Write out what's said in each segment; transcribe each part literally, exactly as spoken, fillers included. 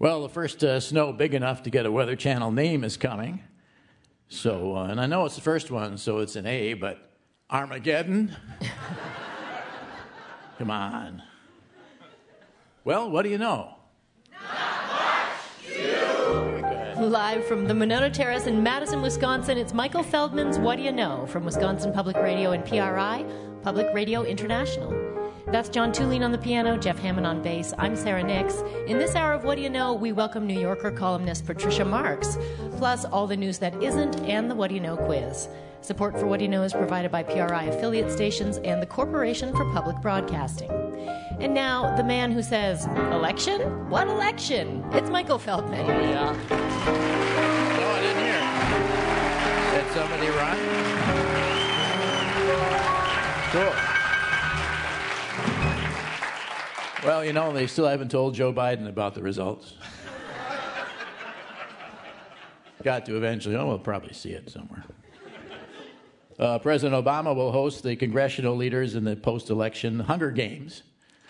Well, the first uh, snow big enough to get a Weather Channel name is coming. So, uh, and I know it's the first one, so it's an A, but Armageddon? Come on. Well, what do you know? Not much, you. Very good. Live from the Monona Terrace in Madison, Wisconsin, it's Michael Feldman's What Do You Know? From Wisconsin Public Radio and P R I, Public Radio International. That's John Tulene on the piano, Jeff Hammond on bass. I'm Sarah Nix. In this hour of What Do You Know, we welcome New Yorker columnist Patricia Marks, plus all the news that isn't and the What Do You Know quiz. Support for What Do You Know is provided by P R I affiliate stations and the Corporation for Public Broadcasting. And now, the man who says, election? What election? It's Michael Feldman. Oh, yeah. No, I didn't hear it. Did somebody run? Cool. Well, you know, they still haven't told Joe Biden about the results. Got to eventually. Oh, we'll probably see it somewhere. Uh, President Obama will host the congressional leaders in the post-election Hunger Games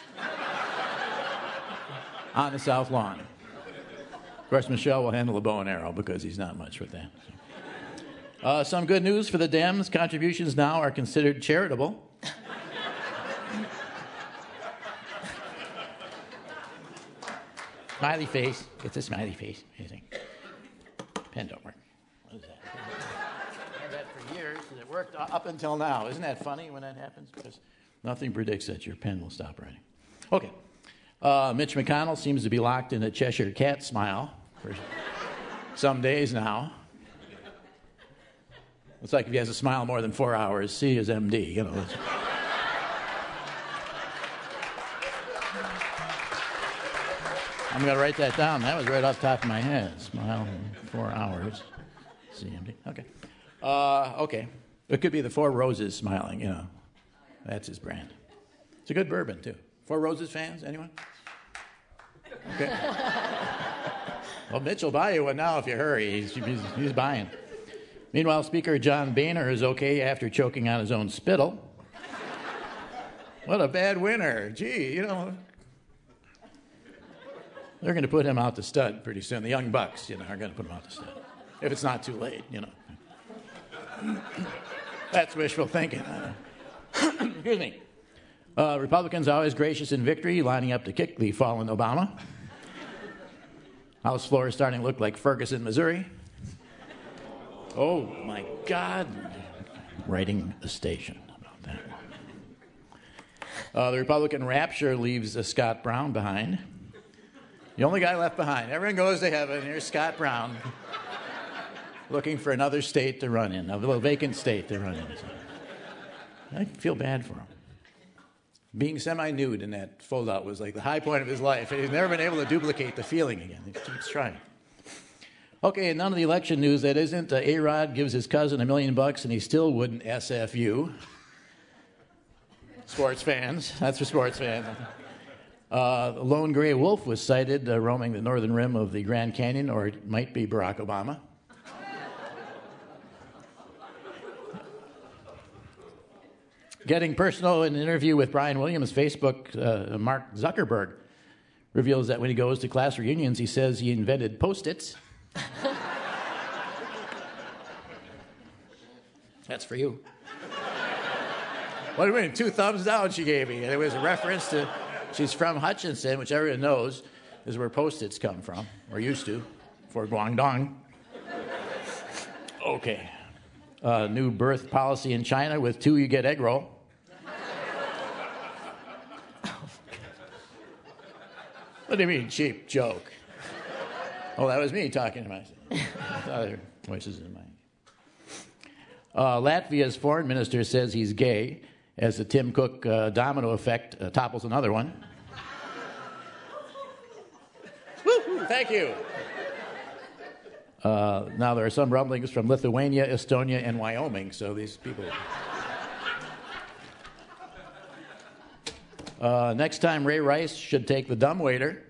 on the South Lawn. Of course, Michelle will handle the bow and arrow because he's not much with that. Uh, some good news for the Dems. Contributions now are considered charitable. Smiley face. It's a smiley face. Amazing. Pen don't work. What is that? I've had that for years, and it worked up until now. Isn't that funny when that happens? Because nothing predicts that your pen will stop writing. Okay. Uh, Mitch McConnell seems to be locked in a Cheshire Cat smile for some days now. It's like if he has a smile more than four hours, see his M D, you know. I'm going to write that down. That was right off the top of my head. Smile four hours. C M D. Okay. Uh, okay. It could be the Four Roses smiling, you know. That's his brand. It's a good bourbon, too. Four Roses fans? Anyone? Okay. Well, Mitch will buy you one now if you hurry. He's, he's, he's buying. Meanwhile, Speaker John Boehner is okay after choking on his own spittle. What a bad winner. Gee, you know... They're going to put him out to stud pretty soon. The Young Bucks, you know, are going to put him out to stud. If it's not too late, you know. That's wishful thinking. Excuse me. Uh, Republicans always gracious in victory, lining up to kick the fallen Obama. House floor is starting to look like Ferguson, Missouri. Oh, my God. Writing a station about that one. Uh, the Republican rapture leaves uh, Scott Brown behind. The only guy left behind. Everyone goes to heaven. Here's Scott Brown looking for another state to run in, a little vacant state to run in. I feel bad for him. Being semi-nude in that fold-out was like the high point of his life. He's never been able to duplicate the feeling again. He keeps trying. Okay, and none of the election news that isn't. Uh, A-Rod gives his cousin a million bucks and he still wouldn't S F U. Sports fans. That's for sports fans. Uh, a lone gray wolf was sighted uh, roaming the northern rim of the Grand Canyon, or it might be Barack Obama. Getting personal in an interview with Brian Williams, Facebook, uh, Mark Zuckerberg reveals that when he goes to class reunions, he says he invented Post-its. That's for you. What do you mean? Two thumbs down she gave me. And it was a reference to... She's from Hutchinson, which everyone knows is where Post-its come from, or used to, for Guangdong. Okay. Uh, new birth policy in China with two, you get egg roll. What do you mean, cheap joke? Oh, that was me talking to myself. Other voices in mind. Uh, Latvia's foreign minister says he's gay, as the Tim Cook uh, domino effect uh, topples another one. Woo-hoo, thank you. Uh, now there are some rumblings from Lithuania, Estonia, and Wyoming, so these people... Uh, next time, Ray Rice should take the dumbwaiter.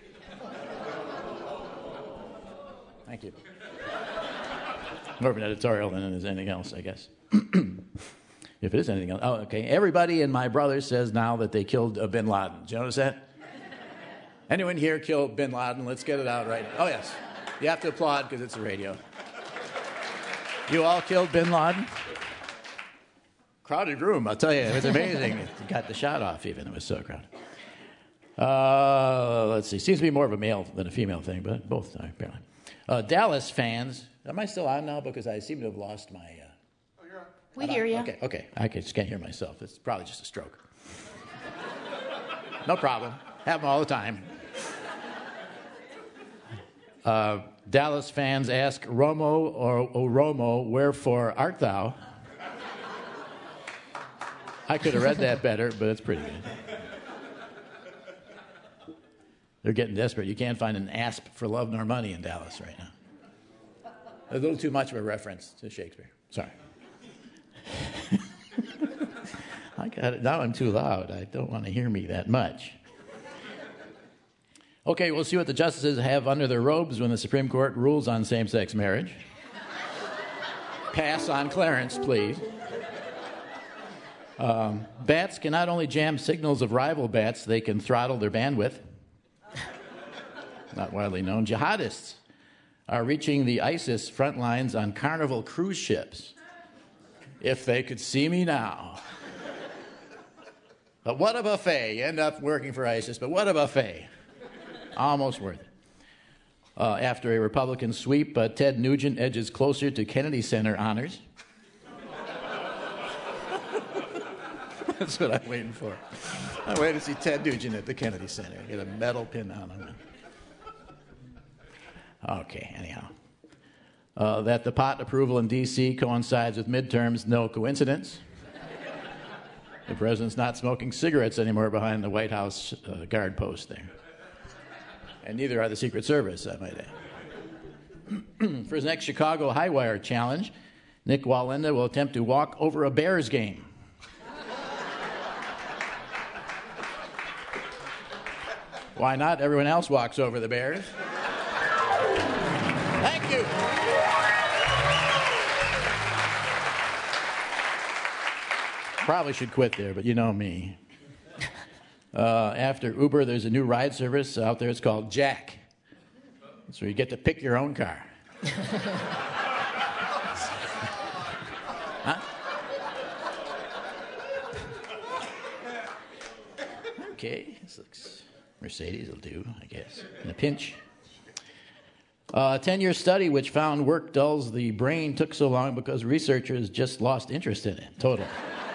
Thank you. More of an editorial than it is anything else, I guess. If it is anything else. Oh, okay. Everybody and my brother says now that they killed uh, bin Laden. Did you notice that? Anyone here killed bin Laden? Let's get it out right now. Oh, yes. You have to applaud because it's a radio. You all killed bin Laden? Crowded room, I'll tell you. It was amazing. It got the shot off even. It was so crowded. Uh, let's see. Seems to be more of a male than a female thing, but both are, apparently. Uh, Dallas fans. Am I still on now? Because I seem to have lost my... Uh, oh, you're on. We hear you. Okay, okay. I just can't hear myself. It's probably just a stroke. No problem. Have them all the time. Uh, Dallas fans ask Romo or O Romo, wherefore art thou? I could have read that better, but it's pretty good. They're getting desperate. You can't find an asp for love nor money in Dallas right now. A little too much of a reference to Shakespeare. Sorry. I got it. Now I'm too loud. I don't want to hear me that much. Okay, we'll see what the justices have under their robes when the Supreme Court rules on same-sex marriage. Pass on Clarence, please. Um, bats can not only jam signals of rival bats, they can throttle their bandwidth. Not widely known. Jihadists are reaching the ISIS front lines on Carnival cruise ships. If they could see me now. But what a buffet. You end up working for ISIS, but what a buffet. Almost worth it. Uh, after a Republican sweep, uh, Ted Nugent edges closer to Kennedy Center honors. That's what I'm waiting for. I'm waiting to see Ted Nugent at the Kennedy Center. Get a medal pin on him. Okay, anyhow. Uh, that the pot approval in D C coincides with midterms, no coincidence. The president's not smoking cigarettes anymore behind the White House uh, guard post there. And neither are the Secret Service, I might add. For his next Chicago High Wire challenge, Nick Walenda will attempt to walk over a Bears game. Why not? Everyone else walks over the Bears. Thank you. Probably should quit there, but you know me. Uh, after Uber, there's a new ride service out there. It's called Jack. So you get to pick your own car. Huh? Okay, this looks... Mercedes will do, I guess, in a pinch. Uh, a ten-year study which found work dulls the brain took so long because researchers just lost interest in it. Total.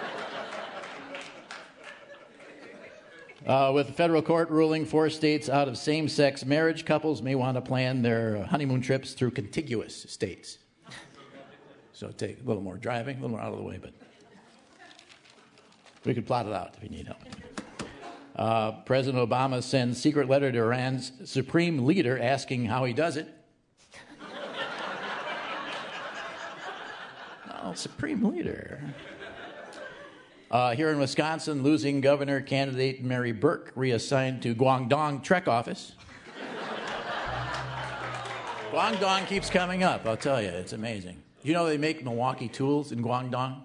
Uh, with the federal court ruling four states out of same-sex marriage, couples may want to plan their honeymoon trips through contiguous states. So take a little more driving, a little more out of the way, but we could plot it out if you need help. Uh, President Obama sends secret letter to Iran's supreme leader asking how he does it. Oh, supreme leader. Uh, here in Wisconsin, losing governor candidate Mary Burke reassigned to Guangdong Trek office. Guangdong keeps coming up, I'll tell you. It's amazing. You know they make Milwaukee tools in Guangdong?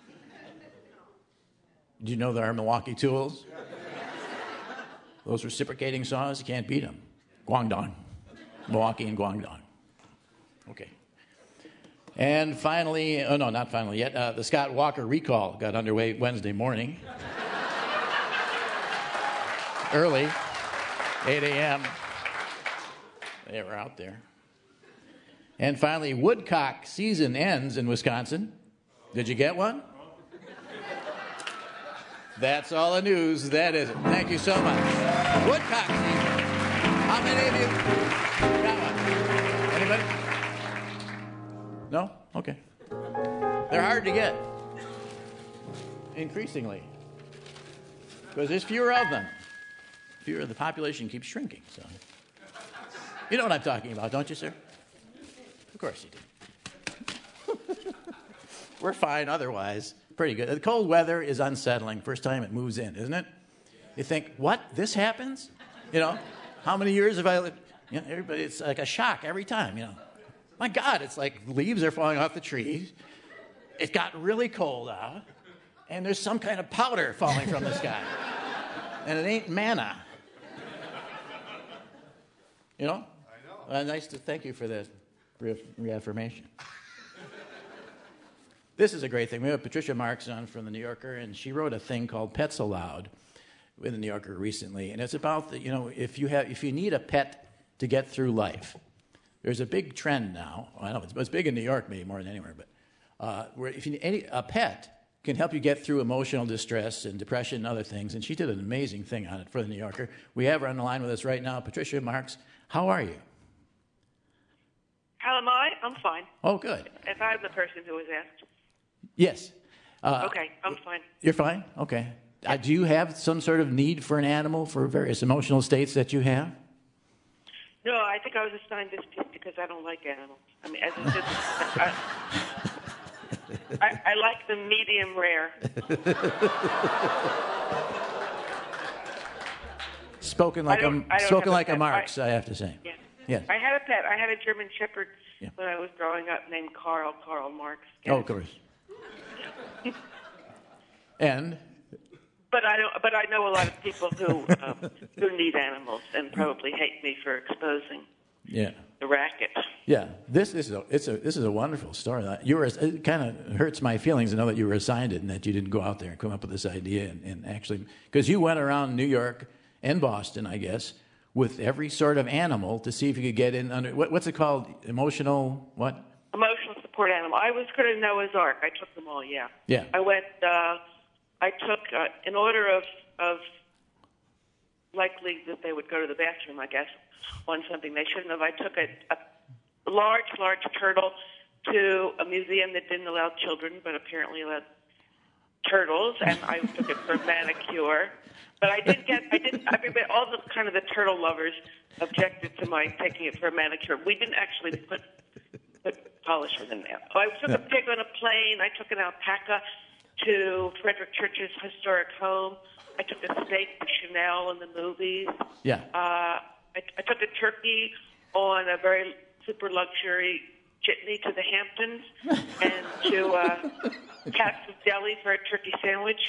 Do you know there are Milwaukee tools? Those reciprocating saws, you can't beat them. Guangdong. Milwaukee and Guangdong. Okay. And finally, oh no, not finally yet, uh, the Scott Walker recall got underway Wednesday morning. Early, eight a.m. They were out there. And finally, woodcock season ends in Wisconsin. Did you get one? That's all the news. That is it. Thank you so much. Woodcock season. How many of you got one? Anybody? No? Okay. They're hard to get. Increasingly. Because there's fewer of them. Fewer, the population keeps shrinking. So, you know what I'm talking about, don't you, sir? Of course you do. We're fine otherwise. Pretty good. The cold weather is unsettling. First time it moves in, isn't it? You think, what? This happens? You know, how many years have I lived? You know, everybody, it's like a shock every time, you know. My God, it's like leaves are falling off the trees. It got really cold out. And there's some kind of powder falling from the sky. And it ain't manna. You know? I know. Uh, nice to thank you for that re- reaffirmation. This is a great thing. We have Patricia Marx on from the New Yorker, and she wrote a thing called Pets Aloud in the New Yorker recently, and it's about the, you know, if you have if you need a pet to get through life, there's a big trend now. I know it's, it's big in New York, maybe more than anywhere, but uh, where if you any a pet can help you get through emotional distress and depression and other things. And she did an amazing thing on it for the New Yorker. We have her on the line with us right now, Patricia Marx. How are you? How am I? I'm fine. Oh, good. If I'm the person who was asked. Yes. Uh, okay, I'm fine. You're fine? Okay. Uh, do you have some sort of need for an animal for various emotional states that you have? No, I think I was assigned this piece because I don't like animals. I mean, as I said, I, I, I like them medium rare. Spoken like a spoken like a Marx, I, I have to say. Yeah. Yes. I had a pet. I had a German Shepherd yeah. when I was growing up named Karl, Karl Marx. Oh, of course. And? But I don't. But I know a lot of people who um, who need animals and probably hate me for exposing yeah. the racket. Yeah, this, this is a, it's a this is a wonderful story. You were it kind of hurts my feelings to know that you were assigned it and that you didn't go out there and come up with this idea and, and actually because you went around New York and Boston, I guess, with every sort of animal to see if you could get in under what, what's it called? Emotional what? Emotional support animal. I was going to Noah's Ark. I took them all. Yeah. Yeah. I went. Uh, I took uh, in order of of likely that they would go to the bathroom. I guess on something they shouldn't have. I took a, a large, large turtle to a museum that didn't allow children, but apparently allowed turtles, and I took it for a manicure. But I did get, I didn't, I mean, all the kind of the turtle lovers objected to my taking it for a manicure. We didn't actually put, put polish in there. I took a pig on a plane. I took an alpaca to Frederick Church's historic home. I took a snake to Chanel in the movies. Yeah. Uh, I, I took a turkey on a very super luxury jitney to the Hamptons and to uh, Katz's Deli for a turkey sandwich.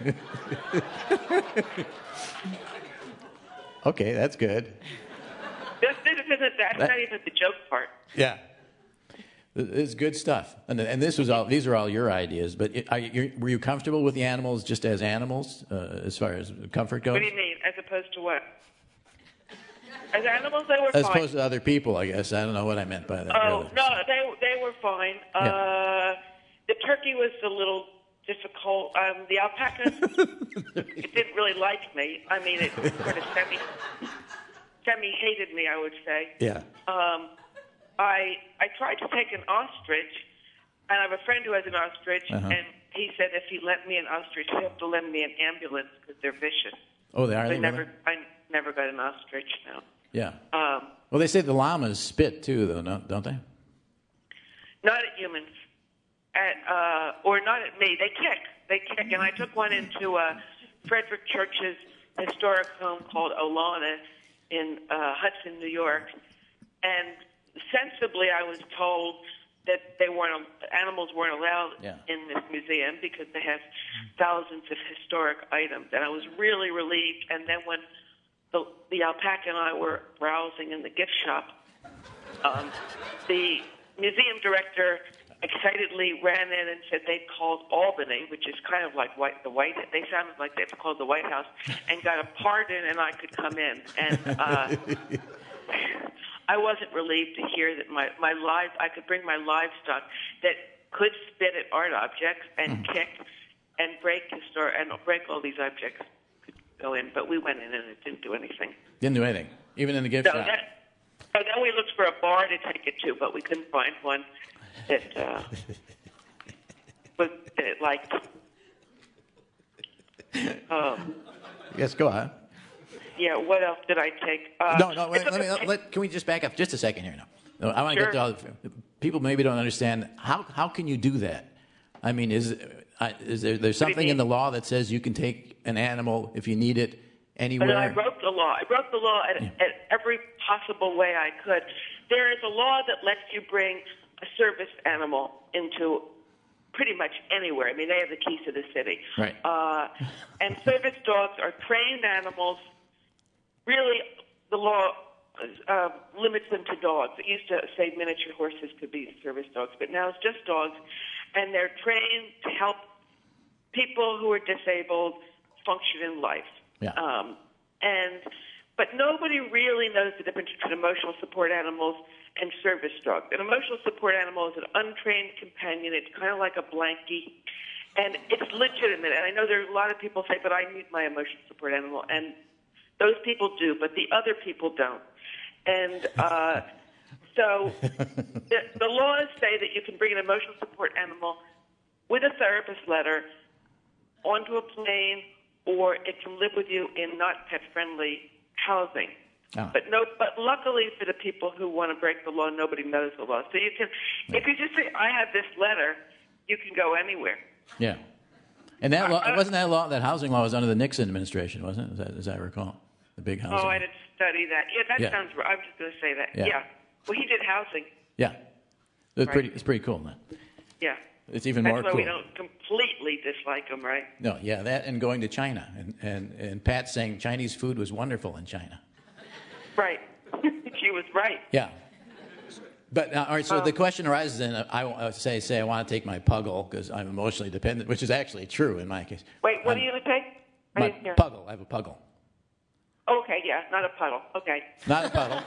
Okay, that's good. That's, that's, that's that, not even the joke part. Yeah. It's good stuff, and and this was all. These are all your ideas. But it, are you, were you comfortable with the animals just as animals, uh, as far as comfort goes? What do you mean, as opposed to what? As animals, they were as fine. As opposed to other people, I guess. I don't know what I meant by that. Oh really. no, they they were fine. Yeah. Uh, the turkey was a little difficult. Um, the alpaca, it didn't really like me. I mean, it sort of semi semi hated me, I would say. Yeah. Um, I I tried to take an ostrich, and I have a friend who has an ostrich, uh-huh. and he said if he lent me an ostrich, he'd have to lend me an ambulance because they're vicious. Oh, they are. So they I never, I never got an ostrich now. Yeah. Um, well, they say the llamas spit too, though, don't they? Not at humans, at uh, or not at me. They kick. They kick, and I took one into uh, Frederick Church's historic home called Olana in uh, Hudson, New York, and sensibly, I was told that they weren't animals weren't allowed yeah. in this museum because they have thousands of historic items, and I was really relieved. And then when the, the alpaca and I were browsing in the gift shop, um, the museum director excitedly ran in and said they'd called Albany, which is kind of like White, the White. They sounded like they'd called the White House, and got a pardon, and I could come in. And uh, I wasn't relieved to hear that my, my live, I could bring my livestock that could spit at art objects and mm. kick and break historic and break all these objects could go in, but we went in and it didn't do anything. Didn't do anything, even in the gift so shop. That, so then we looked for a bar to take it to, but we couldn't find one that uh, was that it liked. Um, yes, go on. Yeah, what else did I take? Uh, no, no, wait, let me, let, let, can we just back up just a second here now? I want to sure. get to all the, people maybe don't understand, how how can you do that? I mean, is, uh, is there there's something in the law that says you can take an animal if you need it anywhere? But I wrote the law. I wrote the law at, yeah. at every possible way I could. There is a law that lets you bring a service animal into pretty much anywhere. I mean, they have the keys to the city. Right. Uh, and service dogs are trained animals. Really, the law uh, limits them to dogs. It used to say miniature horses could be service dogs, but now it's just dogs, and they're trained to help people who are disabled function in life. Yeah. Um, and but nobody really knows the difference between emotional support animals and service dogs. An emotional support animal is an untrained companion. It's kind of like a blankie, and it's legitimate. And I know there are a lot of people say, but I need my emotional support animal, and those people do, but the other people don't. And uh, so the, the laws say that you can bring an emotional support animal with a therapist letter onto a plane, or it can live with you in not pet-friendly housing. Oh. But no, but luckily for the people who want to break the law, nobody knows the law. So you can, yeah. if you just say, I have this letter, you can go anywhere. Yeah. And that law, uh, wasn't that law, that housing law was under the Nixon administration, wasn't it, as I, as I recall? The big housing. Oh, I didn't study that. Yeah, that yeah. sounds right. I was just going to say that. Yeah. yeah. Well, he did housing. Yeah. It was right. pretty, it's pretty cool, man. Yeah. It's even That's more why cool. we don't completely dislike him, right? No, yeah, that and going to China. And, and, and Pat saying Chinese food was wonderful in China. Right. She was right. Yeah. But, uh, all right, so um, the question arises then, uh, I uh, say, say I want to take my Puggle because I'm emotionally dependent, which is actually true in my case. Wait, what I'm, are you going to take? I my didn't hear. Puggle. I have a Puggle. Okay, yeah, not a puddle. Okay. Not a puddle.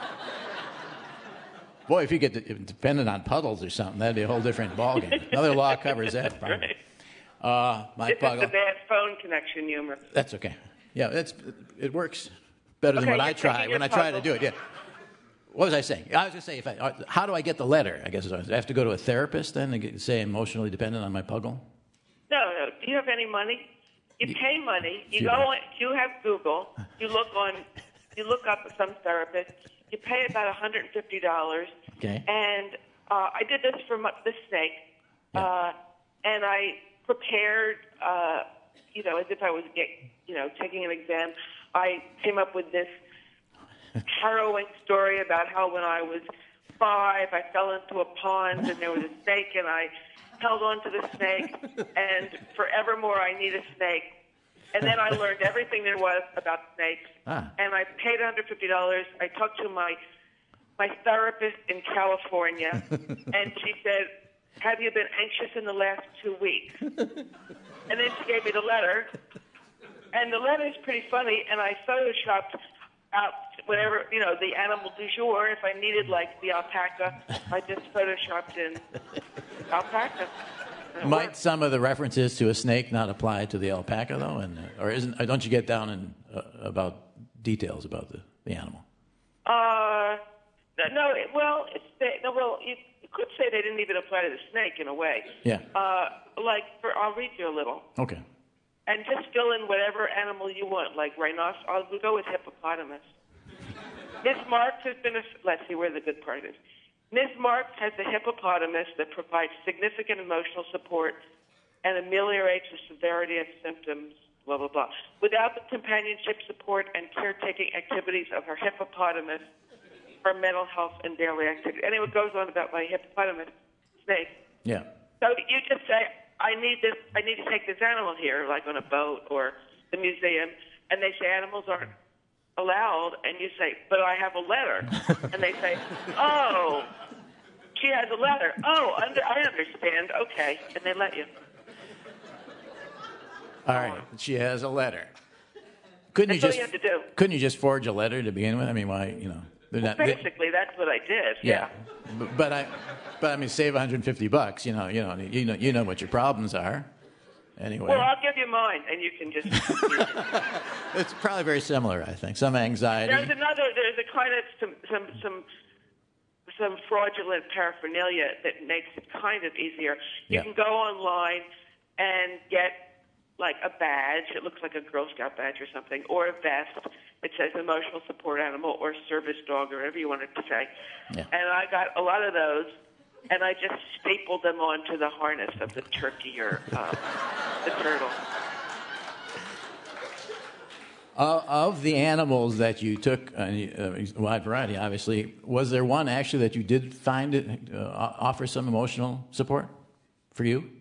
Boy, if you get de- dependent on puddles or something, that'd be a whole different ballgame. Another law covers that. Right. Uh, my This Puggle. is the bad phone connection humor. That's okay. Yeah, it's, it works better than Okay, when I you're try. taking When your I try to Puggle. do it, yeah. What was I saying? I was going to say, if I, uh, how do I get the letter? I guess is what I was- I have to go to a therapist then to get, say emotionally dependent on my Puggle. No, no. Do you have any money? You You- pay money. You you go. don't. On, you have Google. You look on. You look up some therapist. You pay about one hundred fifty dollars. Okay. And uh, I did this for my, this snake, Yeah. uh, and I prepared, uh, you know, as if I was, get, you know, taking an exam. I came up with this harrowing story about how when I was five, I fell into a pond and there was a snake, and I held on to the snake, and forevermore I need a snake. And then I learned everything there was about snakes, Ah. and I paid one hundred fifty dollars. I talked to my my therapist in California, and she said, have you been anxious in the last two weeks? And then she gave me the letter, and the letter is pretty funny, and I photoshopped out whatever, you know, the animal du jour. If I needed, like, the alpaca, I just photoshopped in alpaca. And it Might worked. some of the references to a snake not apply to the alpaca, though? And, uh, or isn't, don't you get down in, uh, about details about the, the animal? Uh, no, it- well, it's, they, no, well, you, you could say they didn't even apply to the snake in a way. Yeah. Uh, like, for, I'll read you a little. Okay. And just fill in whatever animal you want, like rhinoceros. I'll we'll go with hippopotamus. Miss Marks has been a, let's see where the good part is. Miss Marks has a hippopotamus that provides significant emotional support and ameliorates the severity of symptoms, blah, blah, blah. Without the companionship support and caretaking activities of her hippopotamus, her mental health and daily activity. Anyway, it goes on about my hippopotamus snake. Yeah. So you just say, I need this. I need to take this animal here, like on a boat or the museum, and they say animals aren't allowed, and you say, but I have a letter, and they say, oh, she has a letter. Oh, under, I understand. Okay, and they let you. All right. She has a letter. Couldn't you That's just all you have to do. couldn't you just forge a letter to begin with? I mean, why, you know, they're not, they- Basically, that's what I did. yeah. Yeah. But, but I but I mean save one hundred fifty bucks, you know, you know, you know you know what your problems are. Anyway. Well, I'll give you mine, and you can just. It's probably very similar, I think. Some anxiety. There's another. There's a kind of some some some some fraudulent paraphernalia that makes it kind of easier. You Yeah. can go online and get like a badge. It looks like a Girl Scout badge or something, or a vest. It says emotional support animal or service dog or whatever you want it to say. Yeah. And I got a lot of those, and I just stapled them onto the harness of the turkey or uh, the turtle. Uh, of the animals that you took, uh, a wide variety, obviously, was there one actually that you did find it uh, offer some emotional support for you?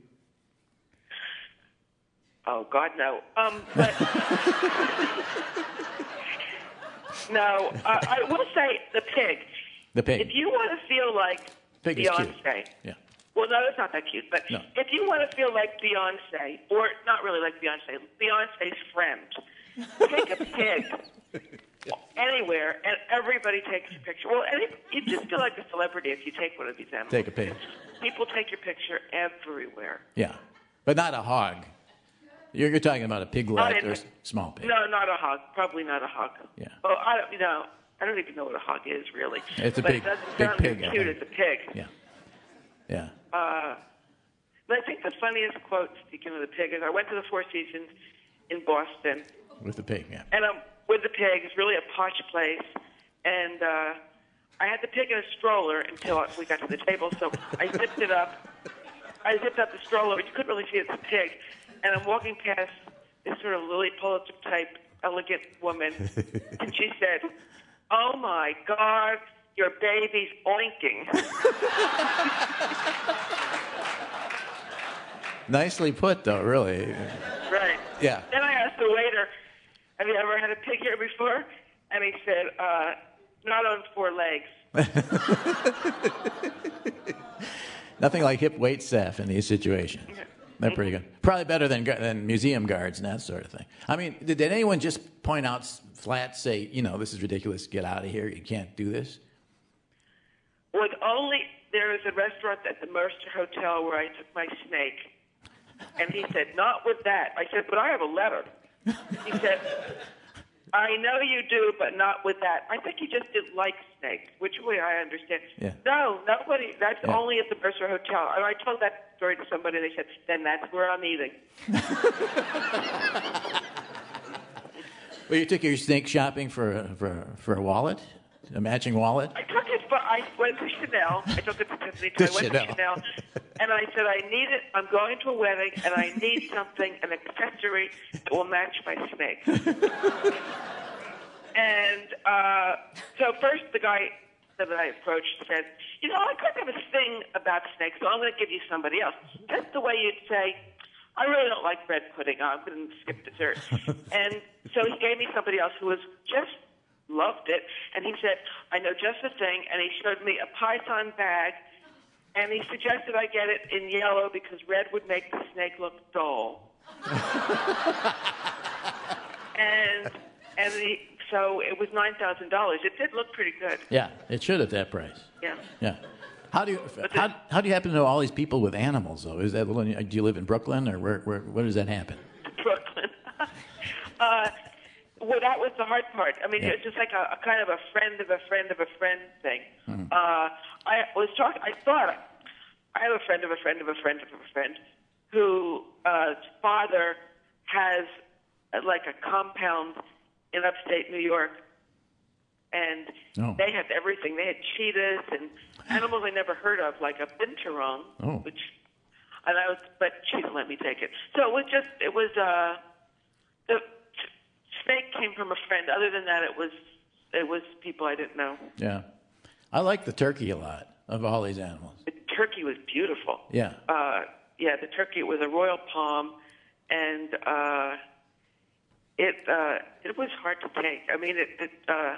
Oh God, no. Um, but No, uh, I will say the pig. The pig. If you want to feel like Pig is Beyonce. cute. Yeah. Well, no, it's not that cute. But No. if you want to feel like Beyonce, or not really like Beyonce, Beyonce's friend, take a pig anywhere, and everybody takes your picture. Well, any, you just feel like a celebrity if you take one of these animals. Take a pig. People take your picture everywhere. Yeah. But not a hog. You're, you're talking about a piglet Not or in- s- small pig. No, not a hog. Probably not a hog. Yeah. Oh, I don't. You know, I don't even know what a hog is really. It's a but big- it doesn't big sound pig, as I cute think. as a pig. Yeah. Yeah. Uh, but I think the funniest quote, speaking of the pig, is I went to the Four Seasons in Boston, With the pig, yeah. and I'm with the pig. It's really a posh place, and uh, I had the pig in a stroller until we got to the table. So I zipped it up. I zipped up the stroller, but you couldn't really see it's a pig. And I'm walking past this sort of Lily Pulitzer type, elegant woman, and she said, "Oh my God, your baby's oinking." Nicely put, though, really. Right. Yeah. Then I asked the waiter, "Have you ever had a pig here before?" And he said, uh, "Not on four legs." Nothing like hip weight staff in these situations. They're pretty good. Probably better than gu- than museum guards and that sort of thing. I mean, did, did anyone just point out s- flat, say, you know, this is ridiculous, get out of here, you can't do this? With only there is a restaurant at the Mercer Hotel where I took my snake, and he said, "Not with that." I said, "But I have a letter." He said, "I know you do, but not with that." I think he just didn't like snakes, which way I understand. Yeah. No, nobody. That's Yeah. only at the Mercer Hotel. And I told that story to somebody, and they said, "Then that's where I'm eating." Well, you took your snake shopping for a, for a, for a wallet, a matching wallet. I took it, but I went to Chanel. I took it to Tiffany. To I went Chanel. to Chanel, and I said, "I need it. I'm going to a wedding, and I need something, an accessory that will match my snake." And uh, so first, the guy that I approached said, "You know, I could have a thing about snakes, so I'm going to give you somebody else." That's the way you'd say, "I really don't like bread pudding. I'm going to skip dessert." And so he gave me somebody else who was just loved it, and he said, "I know just the thing," and he showed me a Python bag, and he suggested I get it in yellow because red would make the snake look dull. and and the, so it was nine thousand dollars. It did look pretty good. Yeah, it should at that price. Yeah. Yeah. How do you how, how do you happen to know all these people with animals though? Is that do you live in Brooklyn or where where where does that happen? Brooklyn. uh, well, that was the hard part. I mean, Yeah. it's just like a, a kind of a friend of a friend of a friend thing. Mm-hmm. Uh, I was talking. I thought I have a friend of a friend of a friend of a friend whose uh, father has uh, like a compound in upstate New York, and Oh. they had everything. They had cheetahs and animals I never heard of, like a binturong, Oh. which, and I was, but she didn't let me take it. So it was just, it was, uh, the snake came from a friend. Other than that, it was, it was people I didn't know. Yeah. I like the turkey a lot of all these animals. The turkey was beautiful. Yeah. Uh, yeah, the turkey was a royal palm, and uh, it uh, it was hard to take. I mean, it, it uh,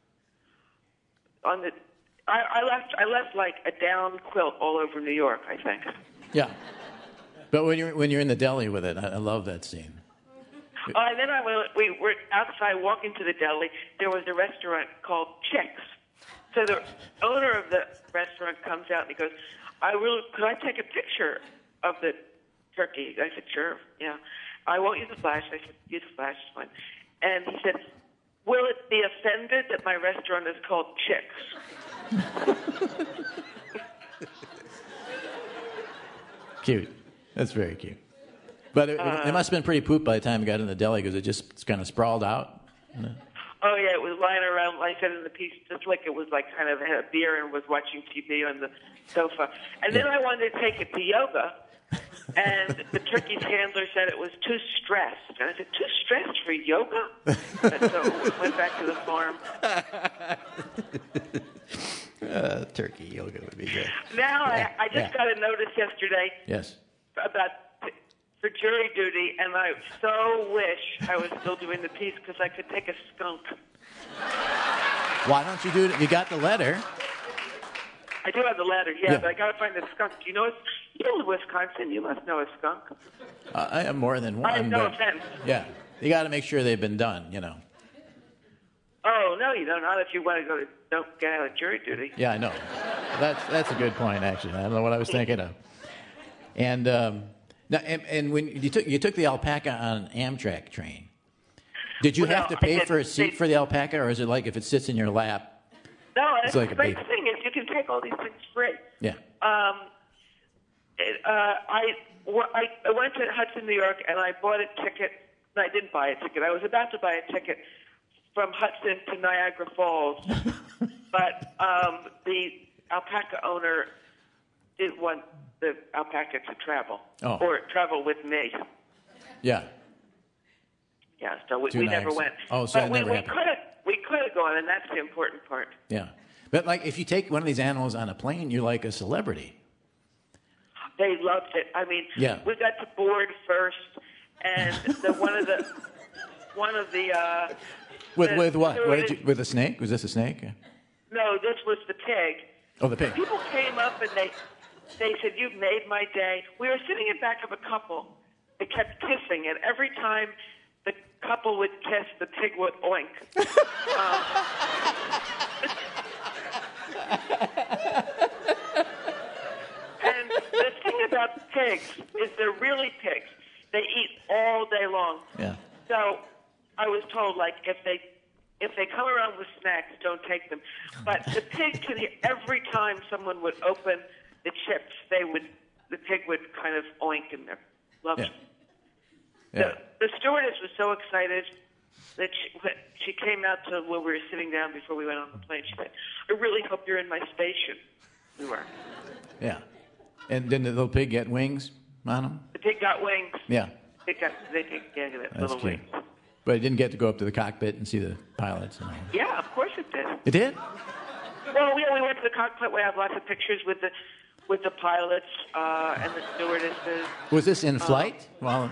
on the I, I left I left like a down quilt all over New York, I think. Yeah. But when you're when you're in the deli with it, I, I love that scene. Uh, and then I went, we were outside walking to the deli. There was a restaurant called Chicks. So the owner of the restaurant comes out and he goes, "I really could I take a picture of the turkey?" I said, "Sure, yeah." "I won't use the flash." I said, "Use the flash, it's fine." And he said, "Will it be offended that my restaurant is called Chicks?" Cute. That's very cute. But it, Uh, it must have been pretty pooped by the time it got in the deli because it just kind of sprawled out. Oh yeah, it was lying around. Like I said in the piece, just like it was like kind of had a beer and was watching T V on the sofa. And then Yeah. I wanted to take it to yoga, and the turkey's handler said it was too stressed. And I said, "Too stressed for yoga?" And so we went back to the farm. Uh, turkey yoga would be good. Now Yeah, I, I just yeah. got a notice yesterday Yes. about for jury duty, and I so wish I was still doing the piece because I could take a skunk. Why don't you do it? You got the letter. I do have the letter, yeah, Yeah. but I got to find the skunk. You know, it's, you live in Wisconsin. You must know a skunk. Uh, I have more than one. I have no but, offense. Yeah, you got to make sure they've been done. You know. Oh, no, you don't. Not if you want to go to, don't get out of jury duty. Yeah, I know. That's that's a good point, actually. I don't know what I was thinking of. And um, now, and, and when you took you took the alpaca on an Amtrak train, did you Well, have no, to pay I did- for a seat they- for the alpaca, or is it like if it sits in your lap? No, It's that's like a the great baby. thing is you can take all these things free. Yeah. Um, it, uh, I, w- I I went to Hudson, New York, and I bought a ticket. No, I didn't buy a ticket. I was about to buy a ticket from Hudson to Niagara Falls, but um, the alpaca owner didn't want the alpaca to travel Oh. or travel with me. Yeah. Yeah, so we, To we never Niagara. went. Oh, so but it we, never we happened. could have we could have gone, and that's the important part. Yeah. But like, if you take one of these animals on a plane, you're like a celebrity. They loved it. I mean, Yeah. we got to board first, and the one of the one of the uh, With the with what? What did you? stewardess- With a snake? Was this a snake? No, this was the pig. Oh, the pig. People came up and they they said, "You've made my day." We were sitting in back of a couple. They kept kissing, and every time the couple would kiss, the pig would oink. um, and the thing about pigs is they're really pigs. They eat all day long. Yeah. So I was told, like, if they if they come around with snacks, don't take them. But the pig could hear every time someone would open the chips, they would the pig would kind of oink in there. Love Yeah. it. Yeah. The, the stewardess was so excited that she, when she came out to where we were sitting down before we went on the plane. She said, "I really hope you're in my station." We were. Yeah. And didn't the little pig get wings on him? The pig got wings. Yeah. They got they did yeah, that That's little cute. wings. But it didn't get to go up to the cockpit and see the pilots. And all. Yeah, of course it did. It did? Well, yeah, we went to the cockpit. We have lots of pictures with the with the pilots uh, and the stewardesses. Was this in flight? Well,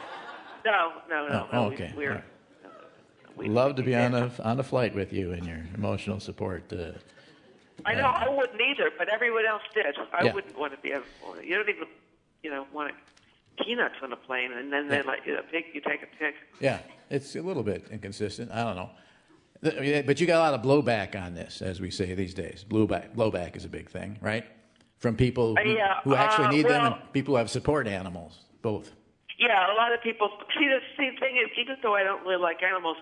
No, no, no. Oh, no. okay. We, we're, All right. we, love to be on yeah. a on a flight with you and your emotional support. Uh, I know I wouldn't either, but everyone else did. I Yeah. wouldn't want to be. A, you don't even, you know, want peanuts on a plane, and then they like you know, pig. You take a pig. yeah, it's a little bit inconsistent. I don't know. The- But you got a lot of blowback on this, as we say these days. Blowback, blowback is a big thing, right? From people who, Uh, yeah, who actually uh, need them well- and people who have support animals, both. Yeah, a lot of people. See, the same thing is, even though I don't really like animals,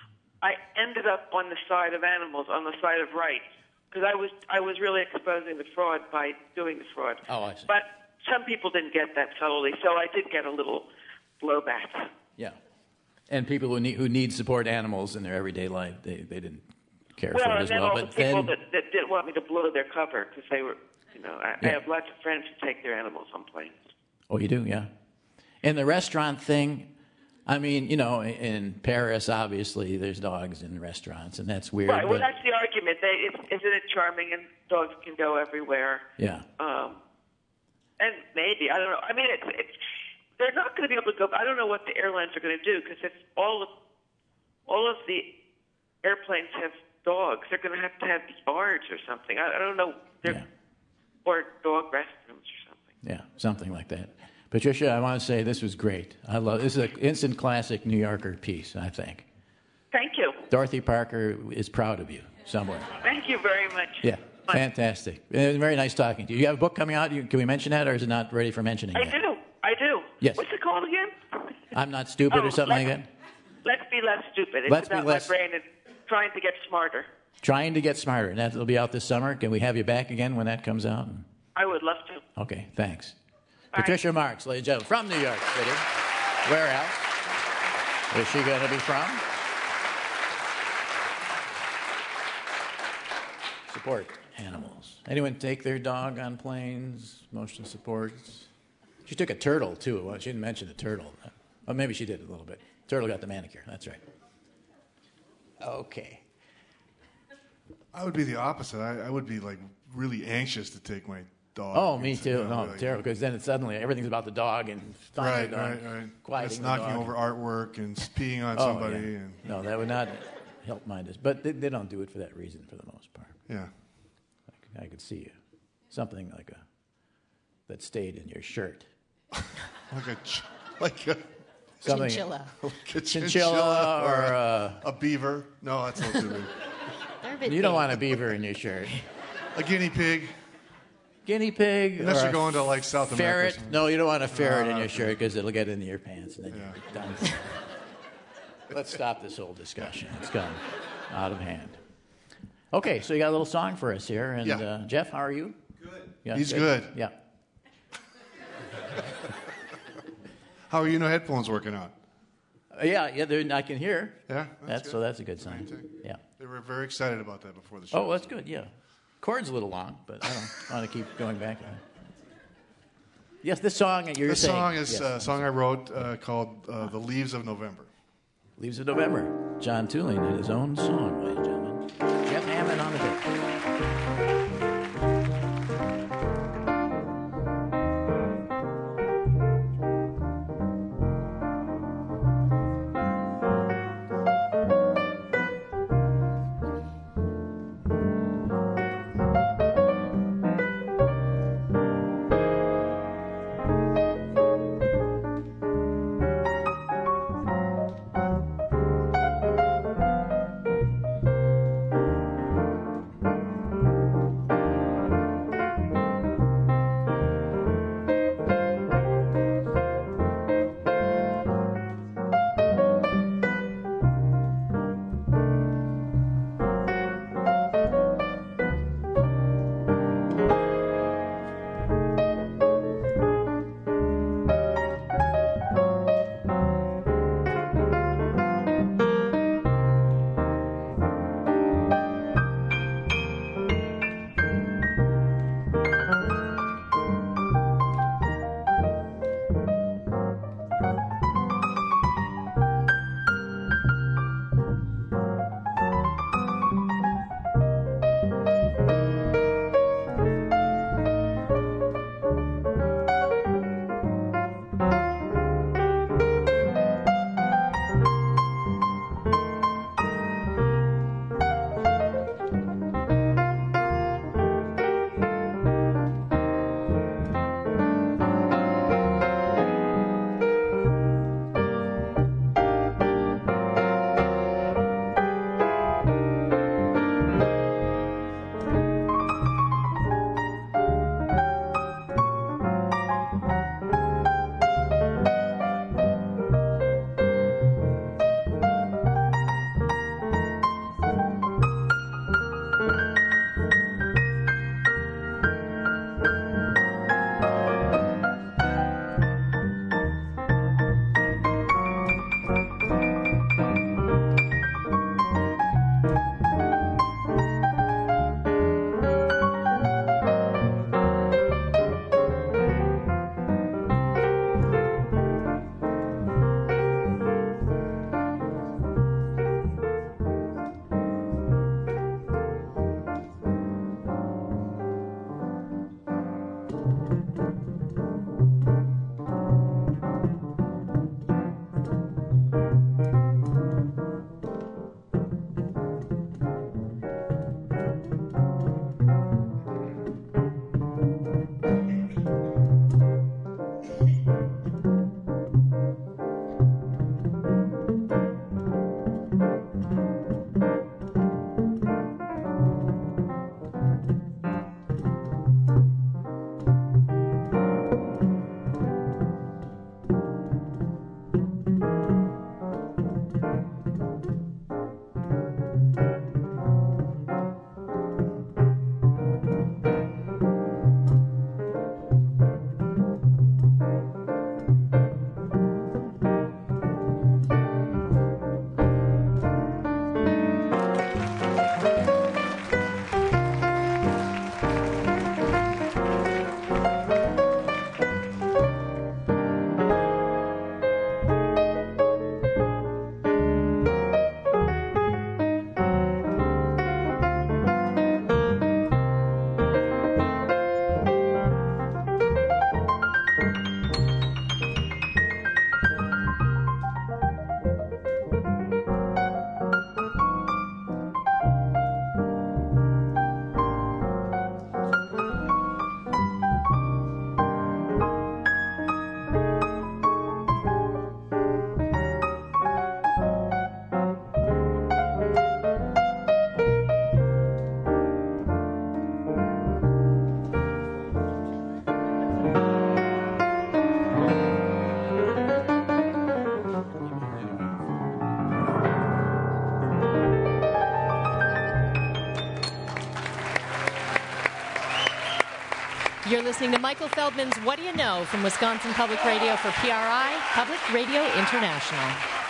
I ended up on the side of animals, on the side of right, because I was I was really exposing the fraud by doing the fraud. Oh, I see. But some people didn't get that subtly, so I did get a little blowback. Yeah. And people who need, who need support animals in their everyday life, they, they didn't care Well, for it and as then well. all the But people then, that, that didn't want me to blow their cover because they were, you know, I, Yeah. I have lots of friends who take their animals on planes. oh, you do, yeah. And the restaurant thing, I mean, you know, in Paris, obviously, there's dogs in restaurants, and that's weird. Right. Well, but- that's the argument. They, it's, isn't it charming? And dogs can go everywhere. yeah. Um, and maybe I don't know. I mean, it's, it's they're not going to be able to go. I don't know what the airlines are going to do because if all of all of the airplanes have dogs, they're going to have to have yards or something. I, I don't know. They're, Yeah. Or dog restrooms or something. Yeah, something like that. Patricia, I want to say this was great. I love this is an instant classic New Yorker piece, I think. Thank you. Dorothy Parker is proud of you somewhere. Thank you very much. Yeah, fantastic. It was very nice talking to you. You have a book coming out. You, can we mention that, or is it not ready for mentioning I yet? do. I do. Yes. What's it called again? I'm Not Stupid Oh, or something like let's- that? Let's be less stupid. It's Let's be about less- my brain and trying to get smarter. Trying to Get Smarter. And that'll be out this summer. Can we have you back again when that comes out? I would love to. Okay, thanks. Bye. Patricia Marks, ladies and gentlemen, from New York City. Where else is she going to be from? Support animals. Anyone take their dog on planes? Emotional supports. She took a turtle, too. Well, she didn't mention the turtle. Oh, maybe she did a little bit. Turtle got the manicure. That's right. Okay. I would be the opposite. I, I would be like really anxious to take my dog. Oh, me It's, too. you know, No, like- terrible, because then it's suddenly everything's about the dog and finding Right, the dog, right, right. quieting Just the knocking dog. over artwork and peeing on Oh, somebody. yeah. And No, that would not help mind us. But they, they don't do it for that reason for the most part. Yeah. I, I could see you. Something like a that stayed in your shirt. like a ch- like a something, chinchilla. Like a chinchilla, chinchilla or a, uh, a beaver. No, that's not too big. They're a bit you don't big. want a beaver in your shirt. A guinea pig. Guinea pig. Unless or you're a going to like South America. or ferret. something. No, you don't want a ferret No, in no, your shirt because it'll get into your pants and then Yeah. you're done. Let's stop this whole discussion. It's gone out of hand. Okay, so you got a little song for us here, and Yeah. uh, Jeff, how are you? Good. Yeah, He's good. Yeah. How are you? No headphones working out? Uh, yeah, yeah. they're- I can hear. Yeah, That's good. so. That's a good sign. Amazing. Yeah. They were very excited about that before the show. Oh, that's good. Yeah. Chord's a little long, but I don't want to keep going back. Yes, this song you're This saying. song is yes. a song I wrote uh, called uh, "The Leaves of November." Leaves of November. John Tooling in his own song, ladies and gentlemen. Jeff Hammond on the bass. Thank You're listening to Michael Feldman's What Do You Know from Wisconsin Public Radio for P R I, Public Radio International.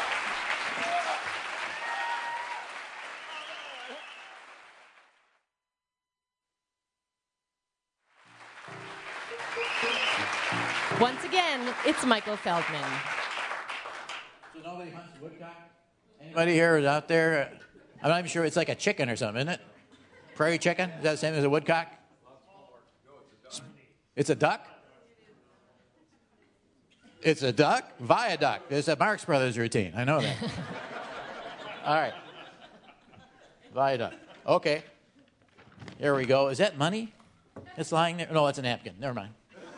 Once again, it's Michael Feldman. So nobody hunts woodcock? Anybody here is out there? I'm not even sure. It's like a chicken or something, isn't it? Prairie chicken? Is that the same as a woodcock? It's a duck? It's a duck? Viaduct. It's a Marx Brothers routine. I know that. All right. Viaduct. Okay. Here we go. Is that money? It's lying there? No, it's a napkin. Never mind.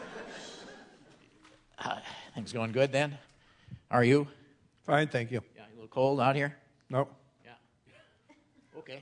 Uh, things going good then? Are you? Fine, thank you. Yeah, a little cold out here? No. Yeah. Okay.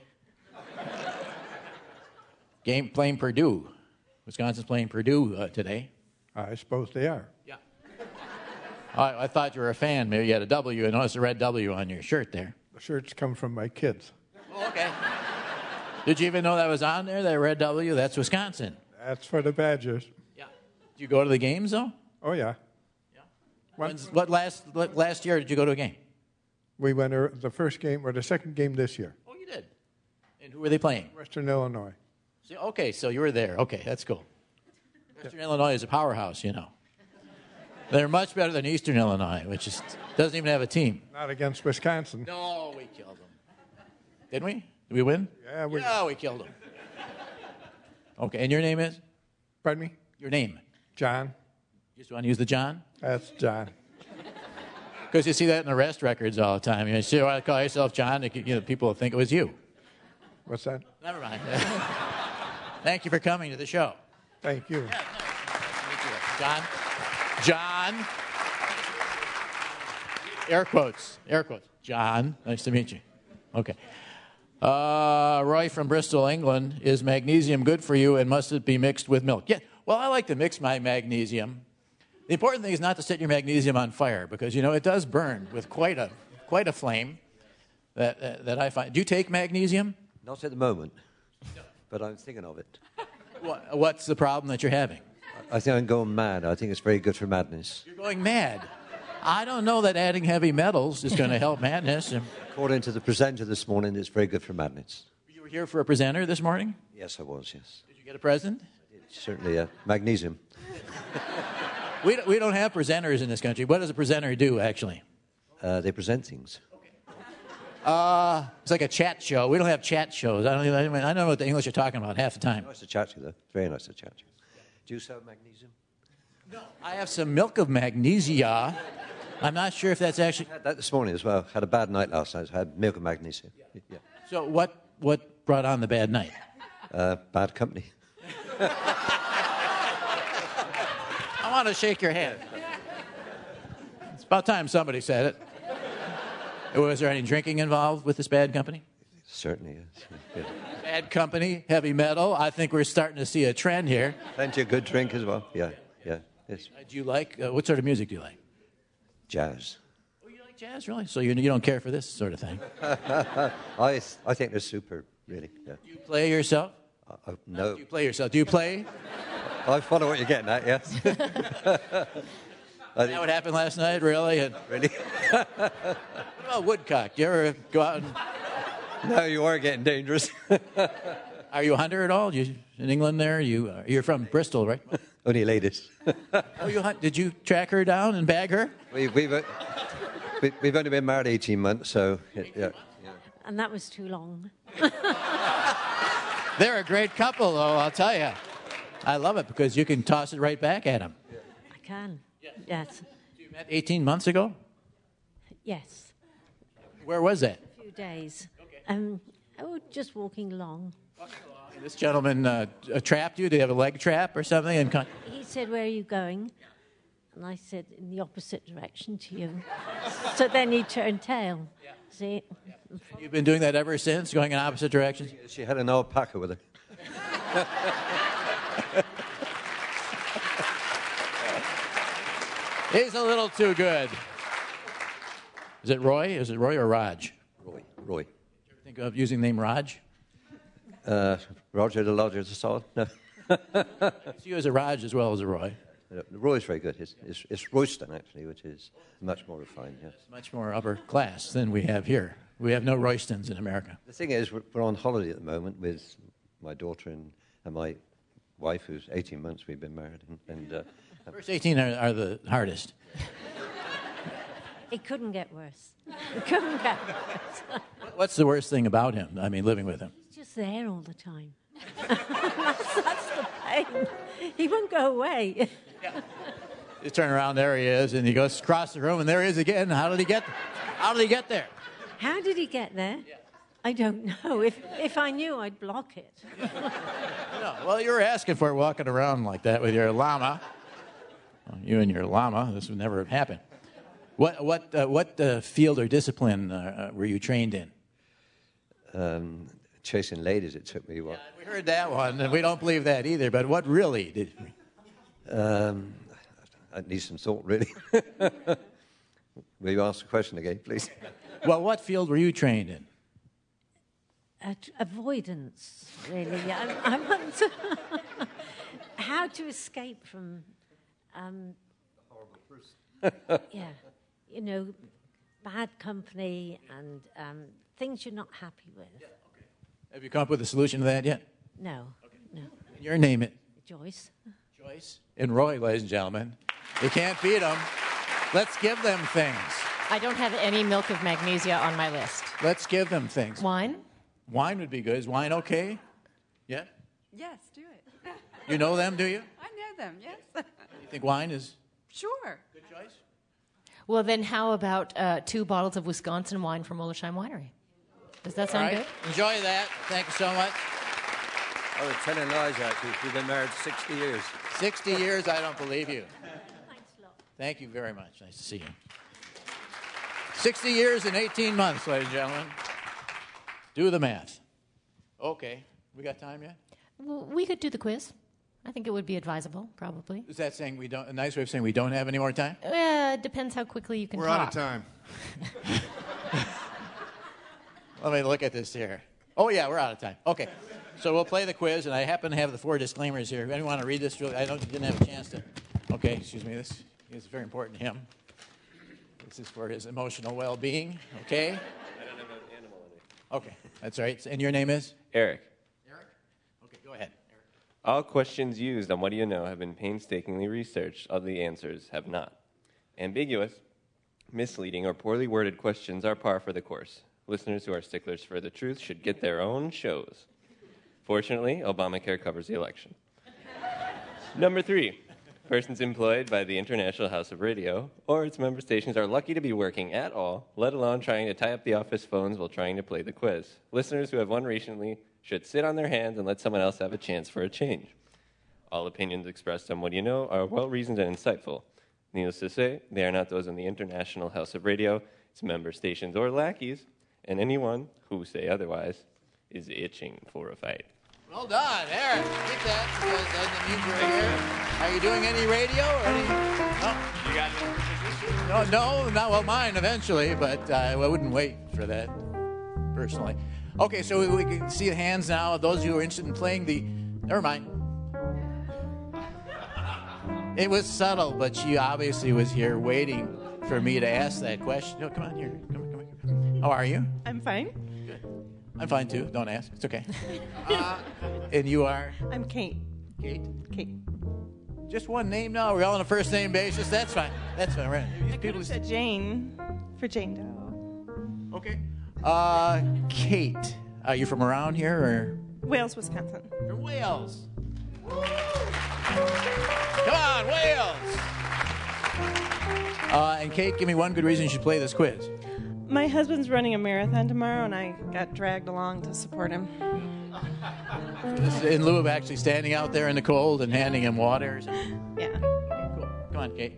Game playing Purdue. Wisconsin's playing Purdue uh, today. I suppose they are. Yeah. I, I thought you were a fan. Maybe you had a W. I noticed a red W on your shirt there. The shirts come from my kids. Oh, okay. Did you even know that was on there, that red W? That's Wisconsin. That's for the Badgers. Yeah. Did you go to the games, though? Oh, yeah. Yeah. When's, what last what, last year did you go to a game? We went er, the first game, or the second game this year. Oh, you did? And who were they playing? Western Illinois. See, okay, so you were there. Okay, that's cool. Western yeah. Illinois is a powerhouse, you know. They're much better than Eastern Illinois, which is, doesn't even have a team. Not against Wisconsin. No, we killed them. Didn't we? Did we win? Yeah, we, yeah, we killed them. Okay, and your name is? Pardon me? Your name? John. You just want to use the John? That's John. Because you see that in the arrest records all the time. You see, I call yourself John, you know, people will think it was you. What's that? Never mind. Thank you for coming to the show. Thank you. Yeah, no, John. John. Air quotes. Air quotes. John. Nice to meet you. Okay. Uh, Roy from Bristol, England. Is magnesium good for you, and must it be mixed with milk? Yeah. Well, I like to mix my magnesium. The important thing is not to set your magnesium on fire, because, you know, it does burn with quite a quite a flame that uh, that I find. Do you take magnesium? Not at the moment. But I'm thinking of it. What, what's the problem that you're having? I think I'm going mad. I think it's very good for madness. You're going mad. I don't know that adding heavy metals is going to help madness. According to the presenter this morning, it's very good for madness. You were here for a presenter this morning? Yes, I was, yes. Did you get a present? I did, certainly, uh, magnesium. we, don't, we don't have presenters in this country. What does a presenter do, actually? Uh, they present things. Uh, it's like a chat show. We don't have chat shows. I don't even, I don't, I don't know what the English are talking about half the time. Nice to chat to you, though. It's very nice to chat to you. Do you sell magnesium? No. I have some milk of magnesia. I'm not sure if that's actually... I had that this morning as well. Had a bad night last night. I had milk of magnesia. Yeah. yeah. So what, what brought on the bad night? Uh, bad company. I want to shake your hand. It's about time somebody said it. Was there any drinking involved with this bad company? Certainly, yes. Yeah. Bad company, heavy metal. I think we're starting to see a trend here. Plenty of good drink as well. Yeah, yeah. Yes. Uh, do you like, uh, what sort of music do you like? Jazz. Oh, you like jazz, really? So you, you don't care for this sort of thing? I I think they're super, really. Yeah. Do you play yourself? Uh, uh, no. Do you play yourself? Do you play? I follow what you're getting at, yes. Is that what happened last night, really? And really? What about woodcock? Do you ever go out and... No, you are getting dangerous. Are you a hunter at all? You in England there? You, uh, you're from Bristol, right? Only ladies. Oh, you hunt? Did you track her down and bag her? We, we've, uh, we, we've only been married eighteen months, so... Yeah, yeah. And that was too long. They're a great couple, though, I'll tell you. I love it because you can toss it right back at them. I can. Yes. You met eighteen months ago? Yes. Where was that? A few days. Okay. Um, oh, just walking along. Walking along. And this gentleman uh, trapped you? Did he have a leg trap or something? And con- he said, "Where are you going?" And I said, "In the opposite direction to you." So then he turned tail. Yeah. See? Yeah. You've been doing that ever since, going in opposite directions? She had an alpaca with her. He's a little too good. Is it Roy? Is it Roy or Raj? Roy. Roy. Did you ever think of using the name Raj? Uh, Roger the Lodger the Salt? No. It's you as a Raj as well as a Roy. Uh, Roy's very good. It's, it's, it's Royston, actually, which is much more refined, yes. Much more upper class than we have here. We have no Roystons in America. The thing is, we're, we're on holiday at the moment with my daughter and, and my wife, who's eighteen months we've been married. And, and uh, First eighteen are, are the hardest. It couldn't get worse. It couldn't get worse. What's the worst thing about him? I mean, living with him. He's just there all the time. that's, that's the pain. He won't go away. You turn around, there he is, and he goes across the room, and there he is again. How did he get? How did he get there? How did he get there? Yeah. I don't know. If if I knew, I'd block it. No, well, you were asking for it walking around like that with your llama. Well, you and your llama, this would never have happened. What what uh, what uh, field or discipline uh, were you trained in? Um, chasing ladies, it took me what? Yeah, we heard that one, and we don't believe that either. But what really did? Um, I need some thought, really. Will you ask the question again, please? Well, what field were you trained in? Uh, avoidance, really. I, I want to how to escape from. Um, a horrible person. Yeah, you know, bad company and um, things you're not happy with. Yeah, okay. Have you come up with a solution to that yet? No, okay. no. Your name it. Joyce. Joyce and Roy, ladies and gentlemen. You can't beat them. Let's give them things. I don't have any milk of magnesia on my list. Let's give them things. Wine? Wine would be good. Is wine okay? Yeah? Yes, do it. You know them, do you? I know them, yes. You think wine is Sure. good choice? Well, then how about uh, two bottles of Wisconsin wine from Wollersheim Winery? Does that sound All right. good? Enjoy that. Thank you so much. I was telling lies, actually. We've been married sixty years. sixty years, I don't believe you. Thanks a lot. Thank you very much. Nice to see you. sixty years and eighteen months, ladies and gentlemen. Do the math. Okay. We got time yet? Well, we could do the quiz. I think it would be advisable, probably. Is that saying we don't, a nice way of saying we don't have any more time? Uh, it depends how quickly you can We're talk. out of time. Let me look at this here. Oh, yeah, we're out of time. Okay. So we'll play the quiz, and I happen to have the four disclaimers here. Anyone want to read this? Really? I don't, didn't have a chance to. Okay, excuse me. This is very important to him. This is for his emotional well-being. Okay? I don't have an animal in it. Okay, that's right. And your name is? Eric. Eric? Okay, go ahead. Eric. All questions used on What Do You Know have been painstakingly researched. All the answers have not. Ambiguous, misleading, or poorly worded questions are par for the course. Listeners who are sticklers for the truth should get their own shows. Fortunately, Obamacare covers the election. Number three, persons employed by the International House of Radio or its member stations are lucky to be working at all, let alone trying to tie up the office phones while trying to play the quiz. Listeners who have won recently should sit on their hands and let someone else have a chance for a change. All opinions expressed on What Do You Know are well-reasoned and insightful. Needless to say, they are not those in the International House of Radio, its member stations, or lackeys, and anyone who say otherwise is itching for a fight. Well done, Eric. Keep that, because that means you're here. Are you doing any radio or any? No. You got it? No, no, not well, mine eventually, but uh, I wouldn't wait for that personally. Okay, so we can see the hands now. Those of you who are interested in playing the, never mind. It was subtle, but she obviously was here waiting for me to ask that question. No, come on here. Come on, come on, come on. How are you? I'm fine. Good. I'm fine too. Don't ask. It's okay. Uh, and you are? I'm Kate. Kate? Kate. Just one name now? We're all on a first name basis? That's fine. That's fine. Right. I could have said Jane for Jane Doe. Okay. Uh, Kate. Are you from around here or? Wales, Wisconsin. From Wales. Come on, Wales. Uh, and Kate, give me one good reason you should play this quiz. My husband's running a marathon tomorrow, and I got dragged along to support him. In lieu of actually standing out there in the cold and handing him water. Yeah. Okay, cool. Come on, Kate.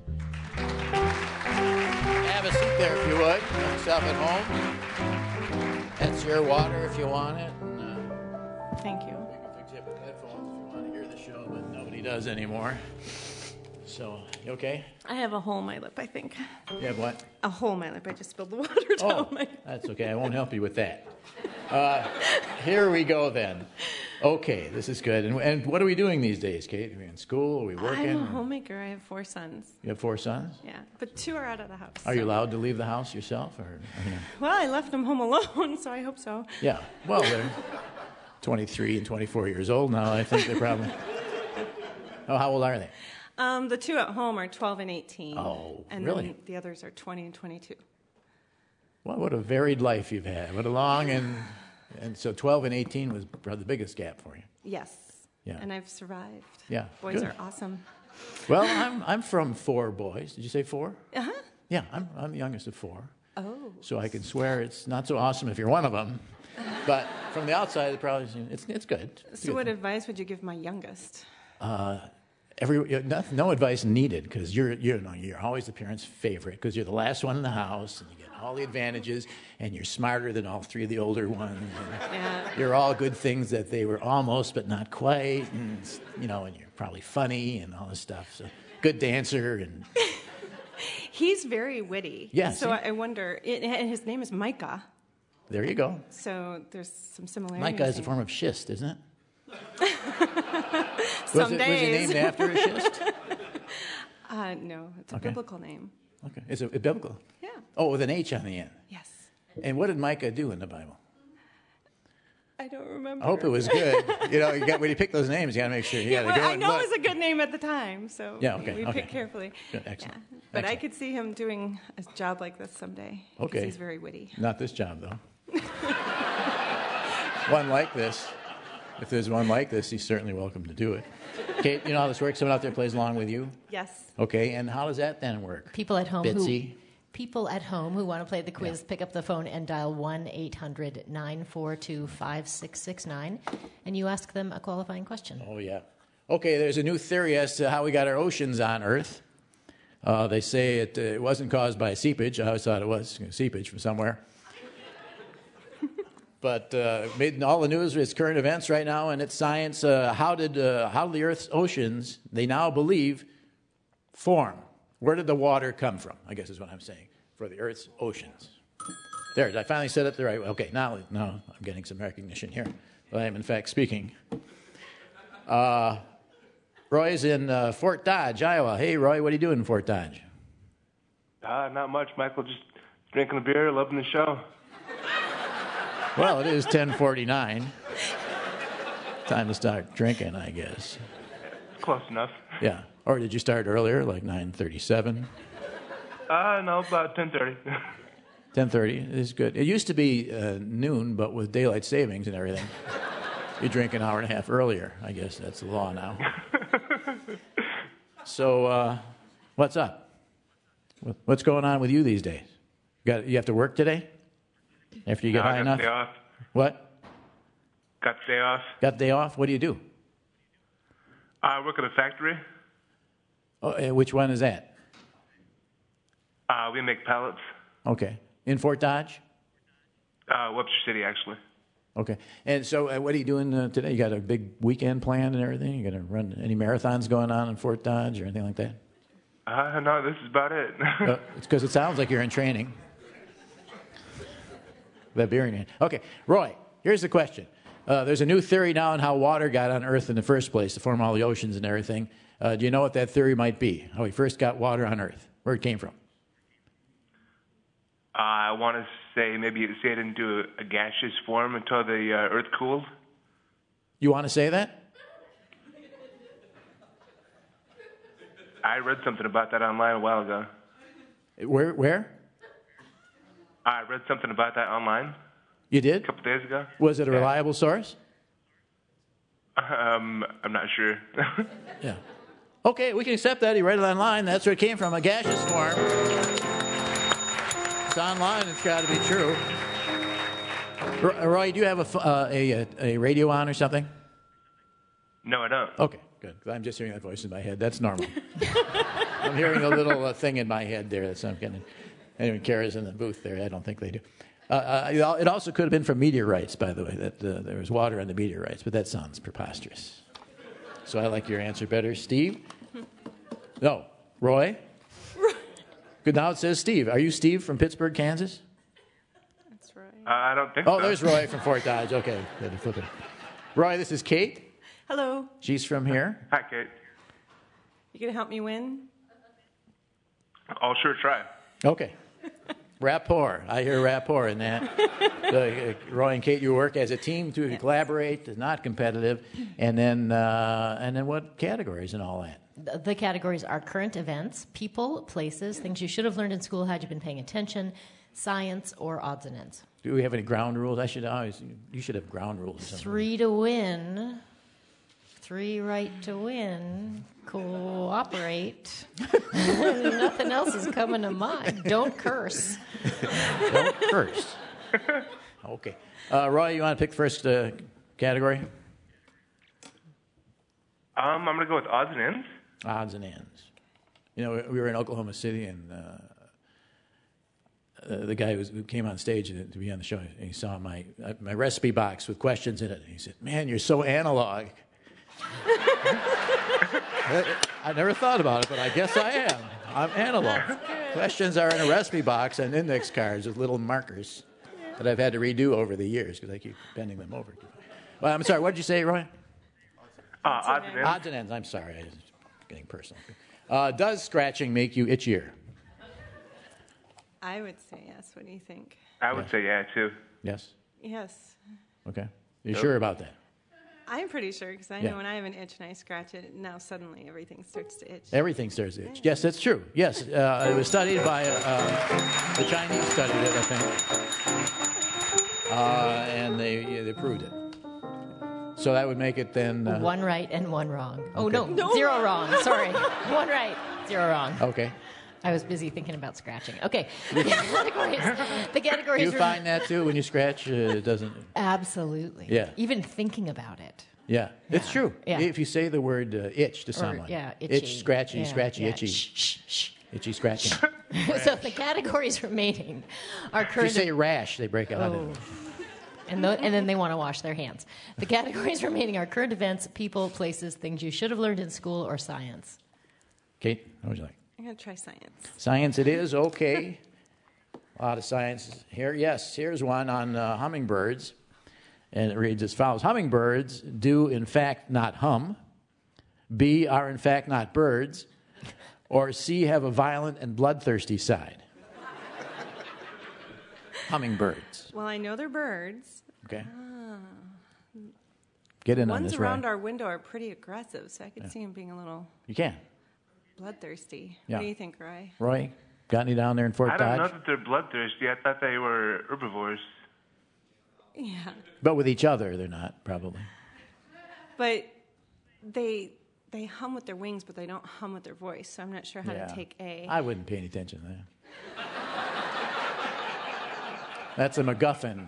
Have a seat there if you would. Make yourself at home. That's your water if you want it. And, uh, Thank you. You can fix it with headphones if you want to hear the show, but nobody does anymore. So, you okay? I have a hole in my lip, I think. You have what? A hole in my lip. I just spilled the water down Oh, my... that's okay. I won't help you with that. Uh, here we go then. Okay, this is good. And, and what are we doing these days, Kate? Are we in school? Are we working? I'm a homemaker. I have four sons. You have four sons? Yeah, but two are out of the house. Are you so- allowed to leave the house yourself? Or, I mean, Well, I left them home alone, so I hope so. yeah. Well, they're twenty-three and twenty-four years old now. I think they're probably. Oh, how old are they? Um, the two at home are twelve and eighteen. Oh, and really? then the others are twenty and twenty-two. Well, what a varied life you've had. What a long and and so twelve and eighteen was probably the biggest gap for you. Yes. Yeah. And I've survived. Yeah, Boys good. are awesome. Well, I'm I'm from four boys. Did you say four? Uh-huh. Yeah, I'm I'm the youngest of four. Oh. So I can swear it's not so awesome if you're one of them, but from the outside, it probably it's it's good. It's So good. what advice would you give my youngest? Uh, every no, no advice needed because you're you're no, you're always the parent's favorite because you're the last one in the house and you get all the advantages and you're smarter than all three of the older ones. And Yeah. you're all good things that they were almost but not quite, and you know, and you're probably funny and all this stuff. So good dancer and He's very witty. Yeah, So see? I I wonder, it, and his name is Micah. there you go. So there's some similarities. Micah is a there. form of schist, isn't it? Some was, it was days. it named after a schist? Uh, no, it's a Okay. biblical name. Okay, is it biblical? Yeah. Oh, with an H on the end. Yes. And what did Micah do in the Bible? I don't remember. I hope it was good. You know, you got, when you pick those names, you got to make sure you got Well, to go I and know look. it was a good name at the time, so Yeah, okay, we okay. picked carefully. Good, excellent. Yeah. But I Excellent. could see him doing a job like this someday. 'cause Okay. He's very witty. Not this job, though. One like this. If there's one like this, he's certainly welcome to do it. Kate, you know how this works? Someone out there plays along with you? Yes. Okay, and how does that then work? People at home Bitsy? who people at home who want to play the quiz, pick up the phone and dial one eight hundred nine four two five six six nine, and you ask them a qualifying question. Oh, yeah. Okay, there's a new theory as to how we got our oceans on Earth. Uh, they say it, uh, it wasn't caused by seepage. I always thought it was seepage from somewhere. But uh, made all the news with its current events right now, and it's science. Uh, how did uh, how did the Earth's oceans, they now believe, form? Where did the water come from? I guess is what I'm saying for the Earth's oceans. There, I finally said it the right way. Okay, now now I'm getting some recognition here. I am in fact speaking. Uh, Roy's in uh, Fort Dodge, Iowa. Hey, Roy, what are you doing in Fort Dodge? Uh, not much, Michael. Just drinking a beer, loving the show. Well, it is ten forty-nine. Time to start drinking, I guess. Close enough. Yeah. Or did you start earlier, like nine thirty-seven? Uh, no, about ten thirty. ten thirty is good. It used to be uh, noon, but with daylight savings and everything, you drink an hour and a half earlier. I guess that's the law now. So, uh, what's up? What- What's going on with you these days? You got you have to work today? After you get No, I high got enough? the day off. What? Got the day off. Got the day off? What do you do? I work at a factory. Oh, uh, which one is that? Uh, we make pallets. Okay. In Fort Dodge? Uh, Webster City, actually. Okay. And so, uh, what are you doing uh, today? You got a big weekend planned and everything? You got to run any marathons going on in Fort Dodge or anything like that? Uh, no, this is about it. uh, it's because it sounds like you're in training. That beer in your hand. Okay, Roy, here's the question. Uh, there's a new theory now on how water got on Earth in the first place to form all the oceans and everything. Uh, do you know what that theory might be? How we first got water on Earth? Where it came from? Uh, I want to say maybe it stayed into a, a gaseous form until the uh, Earth cooled. You want to say that? I read something about that online a while ago. Where? Where? I read something about that online You did? a couple days ago. Was it a reliable source? Um, I'm not sure. Yeah. Okay, we can accept that. He read it online. That's where it came from, a gaseous form. It's online. It's got to be true. R- Roy, do you have a, f- uh, a, a radio on or something? No, I don't. Okay, good. 'Cause I'm just hearing that voice in my head. That's normal. I'm hearing a little uh, thing in my head there. That's I'm getting. Anyway, Kara's in the booth there. I don't think they do. Uh, uh, it also could have been from meteorites, by the way, that uh, there was water on the meteorites, but that sounds preposterous. So I like your answer better. Steve? No. Roy? Good. Now it says Steve. Are you Steve from Pittsburgh, Kansas? That's right. Uh, I don't think Oh, so. there's Roy from Fort Dodge. Okay. Good to flip it. Roy, this is Kate. Hello. She's from here. Hi, Kate. You gonna help me win? I'll sure try. Okay. Rapport. I hear rapport in that. So, uh, Roy and Kate, you work as a team to Yes. collaborate, not competitive. And then, uh, and then what categories and all that? The- The categories are current events, people, places, things you should have learned in school had you been paying attention, science, or odds and ends. Do we have any ground rules? I should always. You should have ground rules. Or something. Three to win. Three right to win. Cooperate. Nothing else is coming to mind. Don't curse. Don't curse. Okay. Uh, Roy, you want to pick first uh, category? Um, I'm going to go with odds and ends. Odds and ends. You know, we were in Oklahoma City, and uh, uh, the guy who, was, who came on stage to, to be on the show, and he saw my uh, my recipe box with questions in it, and he said, "Man, you're so analog." I never thought about it, but I guess I am. I'm analog. Questions are in a recipe box and index cards with little markers that I've had to redo over the years because I keep bending them over. Well, I'm sorry. What did you say, Roy? Uh, odds and ends. Odds and ends. I'm sorry. I'm getting personal. Uh, does scratching make you itchier? I would say yes. What do you think? I would say yeah, too. Yes. Yes. Okay. You Yep. sure about that? I'm pretty sure because I Yeah. know when I have an itch and I scratch it, now suddenly everything starts to itch. Everything starts to itch. Yes, that's true. Yes. Uh, it was studied by, uh, the Chinese studied it, I think. Uh, and they, yeah, they proved it. So that would make it then... Uh, One right and one wrong. Oh, Okay. no, No. zero wrong. Sorry. One right, zero wrong. Okay. I was busy thinking about scratching. Okay. The categories. The Do categories you are- find that, too, when you scratch? Uh, it doesn't... Absolutely. Yeah. Even thinking about it. Yeah, it's Yeah. true. Yeah. If you say the word uh, itch to Or, someone. yeah, Itch, itchy. scratchy, Yeah, scratchy, yeah. itchy. Shh, shh, shh. Itchy, scratching. So the categories remaining are If you current. say rash, they break out. Oh. And, th- and then they want to wash their hands. The categories remaining are current events, people, places, things you should have learned in school, or science. Kate, what would you like? I'm going to try science. Science it is, okay. A lot of science here. Yes, here's one on uh, hummingbirds. And it reads as follows. Hummingbirds do, in fact, not hum. B, are, in fact, not birds. Or C, have a violent and bloodthirsty side. Hummingbirds. Well, I know they're birds. Okay. Ah. Get in The on ones this, around Roy. our window are pretty aggressive, so I could Yeah. see them being a little You can. bloodthirsty. Yeah. What do you think, Roy? Roy, got any down there in Fort I don't know Dodge? that they're bloodthirsty. I thought they were herbivores. Yeah. But with each other, they're not, probably. But they they hum with their wings, but they don't hum with their voice, so I'm not sure how Yeah. to take A. I wouldn't pay any attention to that. That's a MacGuffin.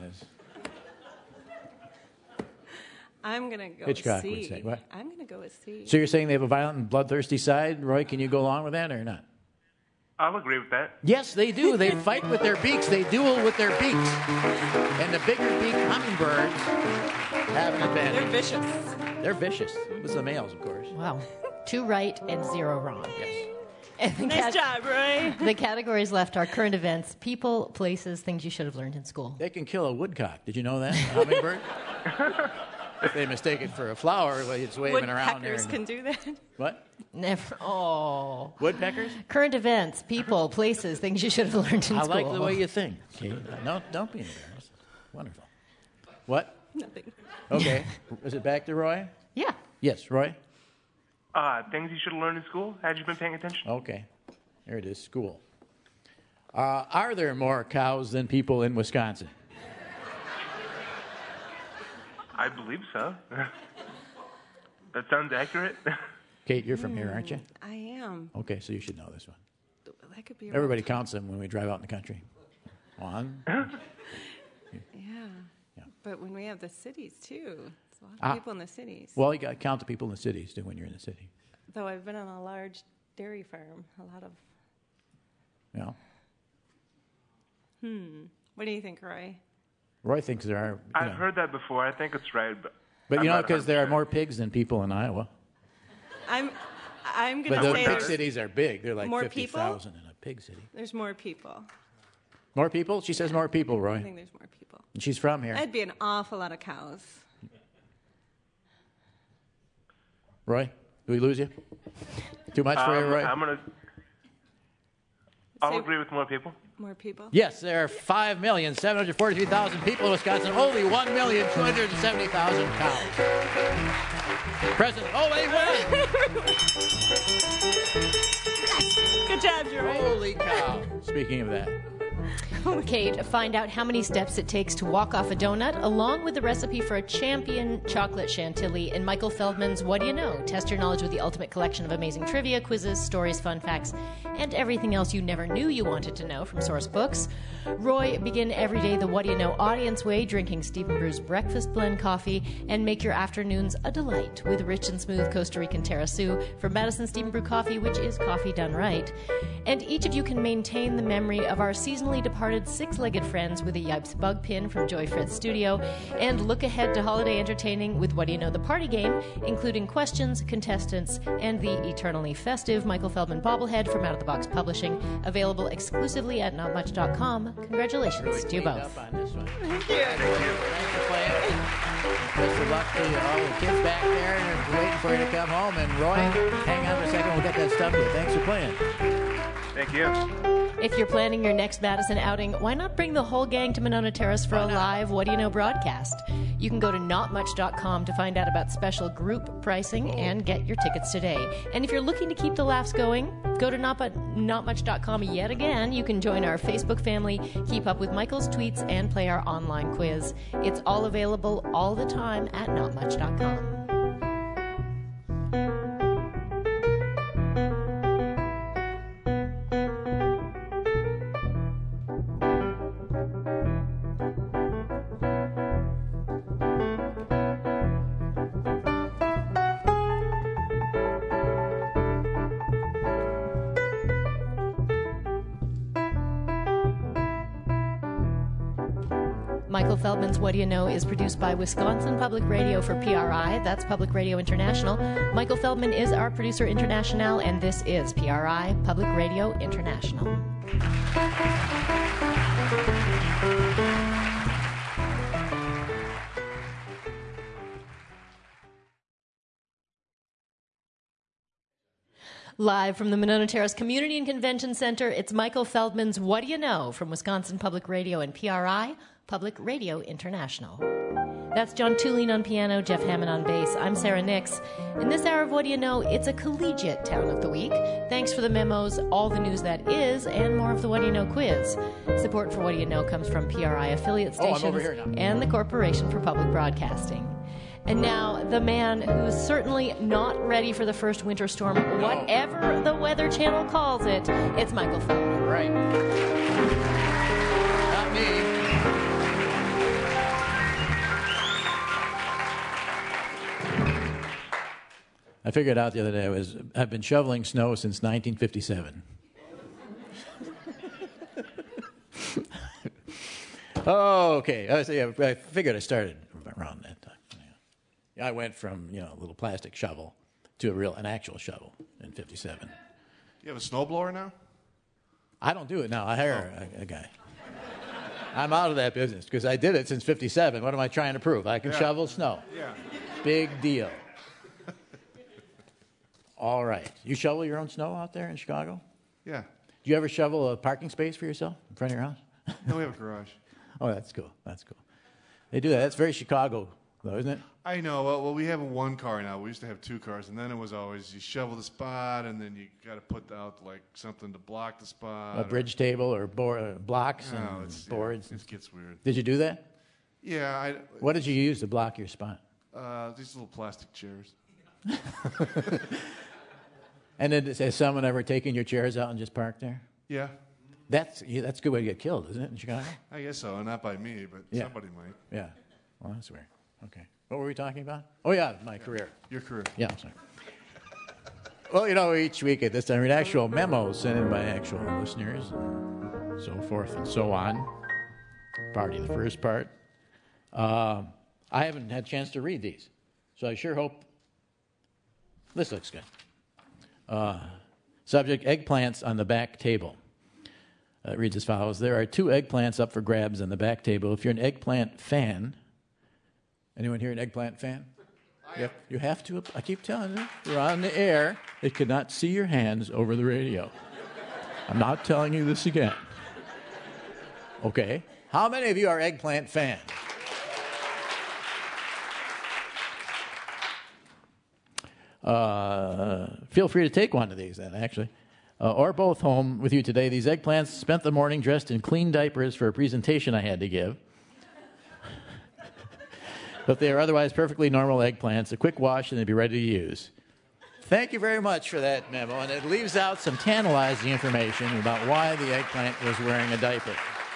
I'm going to go Hitchcock with C. would say, what? I'm going to go with C. So you're saying they have a violent and bloodthirsty side? Roy, can you go along with that or not? I'll agree with that. Yes, they do. They fight with their beaks. They duel with their beaks. And the bigger beaked hummingbirds have an advantage. They're vicious. They're vicious. It's the males, of course. Wow. Two right and zero wrong. Yes. And the Nice job, Roy. The categories left are current events, people, places, things you should have learned in school. They can kill a woodcock. Did you know that? A hummingbird? If they mistake it for a flower, well, it's waving around there. Woodpeckers and- can do that. What? Never. Oh. Woodpeckers? Current events, people, places, things you should have learned in I school. like the way you think. Kate. No, don't be embarrassed. Wonderful. What? Nothing. Okay. Is it back to Roy? Yeah. Yes, Roy? Uh, things you should have learned in school. Had you been paying attention? Okay. There it is, school. Uh, are there more cows than people in Wisconsin? I believe so. That sounds accurate. Kate, you're from here, aren't you? I am. Okay, so you should know this one. That could be. Everybody counts them when we drive out in the country. One. Yeah. But when we have the cities too, it's a lot of Ah. people in the cities. Well, you got to count the people in the cities too when you're in the city. Though I've been on a large dairy farm, a lot of. You know? Hmm. What do you think, Roy? Roy thinks there are. You I've know, heard that before. I think it's right, but. but I'm you know, not because there are one hundred more pigs than people in Iowa. I'm. I'm But gonna those say big there's, cities are big. They're like more fifty people? thousand in a pig city. there's more people. More people? She says more people, I Roy. think there's more people. And she's from here. That'd be an awful lot of cows. Roy, do we lose you? Too much for um, you, Roy? I'm gonna. I'll Say- agree with more people. More people? Yes, there are five million seven hundred forty-three thousand people in Wisconsin, only one million two hundred seventy thousand cows. President, oh, they win! Good job, Jerry. Holy cow. Speaking of that. Kate, find out how many steps it takes to walk off a donut, along with the recipe for a champion chocolate chantilly in Michael Feldman's What Do You Know? Test your knowledge with the ultimate collection of amazing trivia, quizzes, stories, fun facts, and everything else you never knew you wanted to know from source books. Roy, begin every day the What Do You Know audience way, drinking Stephen Brew's breakfast blend coffee, and make your afternoons a delight with rich and smooth Costa Rican Terrasu from Madison Stephen Brew Coffee, which is coffee done right. And each of you can maintain the memory of our seasonally departed six-legged friends with a Yipes bug pin from Joy Fred's studio, and look ahead to holiday entertaining with What Do You Know? The Party Game, including questions, contestants, and the eternally festive Michael Feldman bobblehead from Out of the Box Publishing, available exclusively at not much dot com. Congratulations Really to you cleaned both. up on this one. Thank you. Thanks for playing. Best of luck to you. All the kids back there are waiting for you to come home. And Roy, hang on for a second. We'll get that stuff to you. Thanks for playing. Thank you. If you're planning your next Madison outing, why not bring the whole gang to Monona Terrace for a live What Do You Know broadcast? You can go to not much dot com to find out about special group pricing and get your tickets today. And if you're looking to keep the laughs going, go to not much dot com yet again. You can join our Facebook family, keep up with Michael's tweets, and play our online quiz. It's all available all the time at not much dot com. Michael Feldman's What Do You Know is produced by Wisconsin Public Radio for P R I. That's Public Radio International. Michael Feldman is our producer international, and this is P R I, Public Radio International. Live from the Monona Terrace Community and Convention Center, it's Michael Feldman's What Do You Know? From Wisconsin Public Radio and P R I, Public Radio International. That's John Tulane on piano, Jeff Hammond on bass. I'm Sarah Nix. In this hour of What Do You Know, it's a collegiate town of the week. Thanks for the memos, all the news that is, and more of the What Do You Know quiz. Support for What Do You Know comes from P R I affiliate Oh, I'm stations over here now. and the Corporation for Public Broadcasting. And now, the man who's certainly not ready for the first winter storm, whatever the Weather Channel calls it, it's Michael Feldman. Right. Not me. I figured out the other day I was I've been shoveling snow since nineteen fifty-seven. Oh, okay. I, was, yeah, I figured I started around that time. Yeah. I went from you know a little plastic shovel to a real an actual shovel in fifty-seven. You have a snowblower now? I don't do it now. I hire a, a guy. I'm out of that business because I did it since fifty-seven. What am I trying to prove? I can Yeah. shovel snow. Yeah. Big deal. All right. You shovel your own snow out there in Chicago? Yeah. Do you ever shovel a parking space for yourself in front of your house? No, we have a garage. Oh, that's cool. That's cool. They do that. That's very Chicago, though, isn't it? I know. Well, well, we have one car now. We used to have two cars, and then it was always you shovel the spot, and then you got to put out like something to block the spot. A or- bridge table or bo- uh, blocks No, and it's- yeah, boards. it gets weird. Did you do that? Yeah. I, What did you use to block your spot? Uh, these little plastic chairs. And then has someone ever taken your chairs out and just parked there? Yeah. That's yeah, that's a good way to get killed, isn't it, in Chicago? I guess so. Not by me, but Yeah. somebody might. Yeah. Well, that's weird. Okay. What were we talking about? Oh, yeah, my career. Your career. Yeah, I'm sorry. Well, you know, each week at this time, we read actual memos sent in by actual listeners and so forth and so on. Party, the first part. Uh, I haven't had a chance to read these, so I sure hope this looks good. Uh, subject, eggplants on the back table. Uh, it reads as follows. There are two eggplants up for grabs on the back table. If you're an eggplant fan, anyone here an eggplant fan? I You have, you have to, I keep telling you, you're on the air. It cannot see your hands over the radio. I'm not telling you this again. Okay. How many of you are eggplant fans? Uh, feel free to take one of these then, actually. Uh, or both home with you today. These eggplants spent the morning dressed in clean diapers for a presentation I had to give. But they are otherwise perfectly normal eggplants. A quick wash and they'd be ready to use. Thank you very much for that memo. And it leaves out some tantalizing information about why the eggplant was wearing a diaper.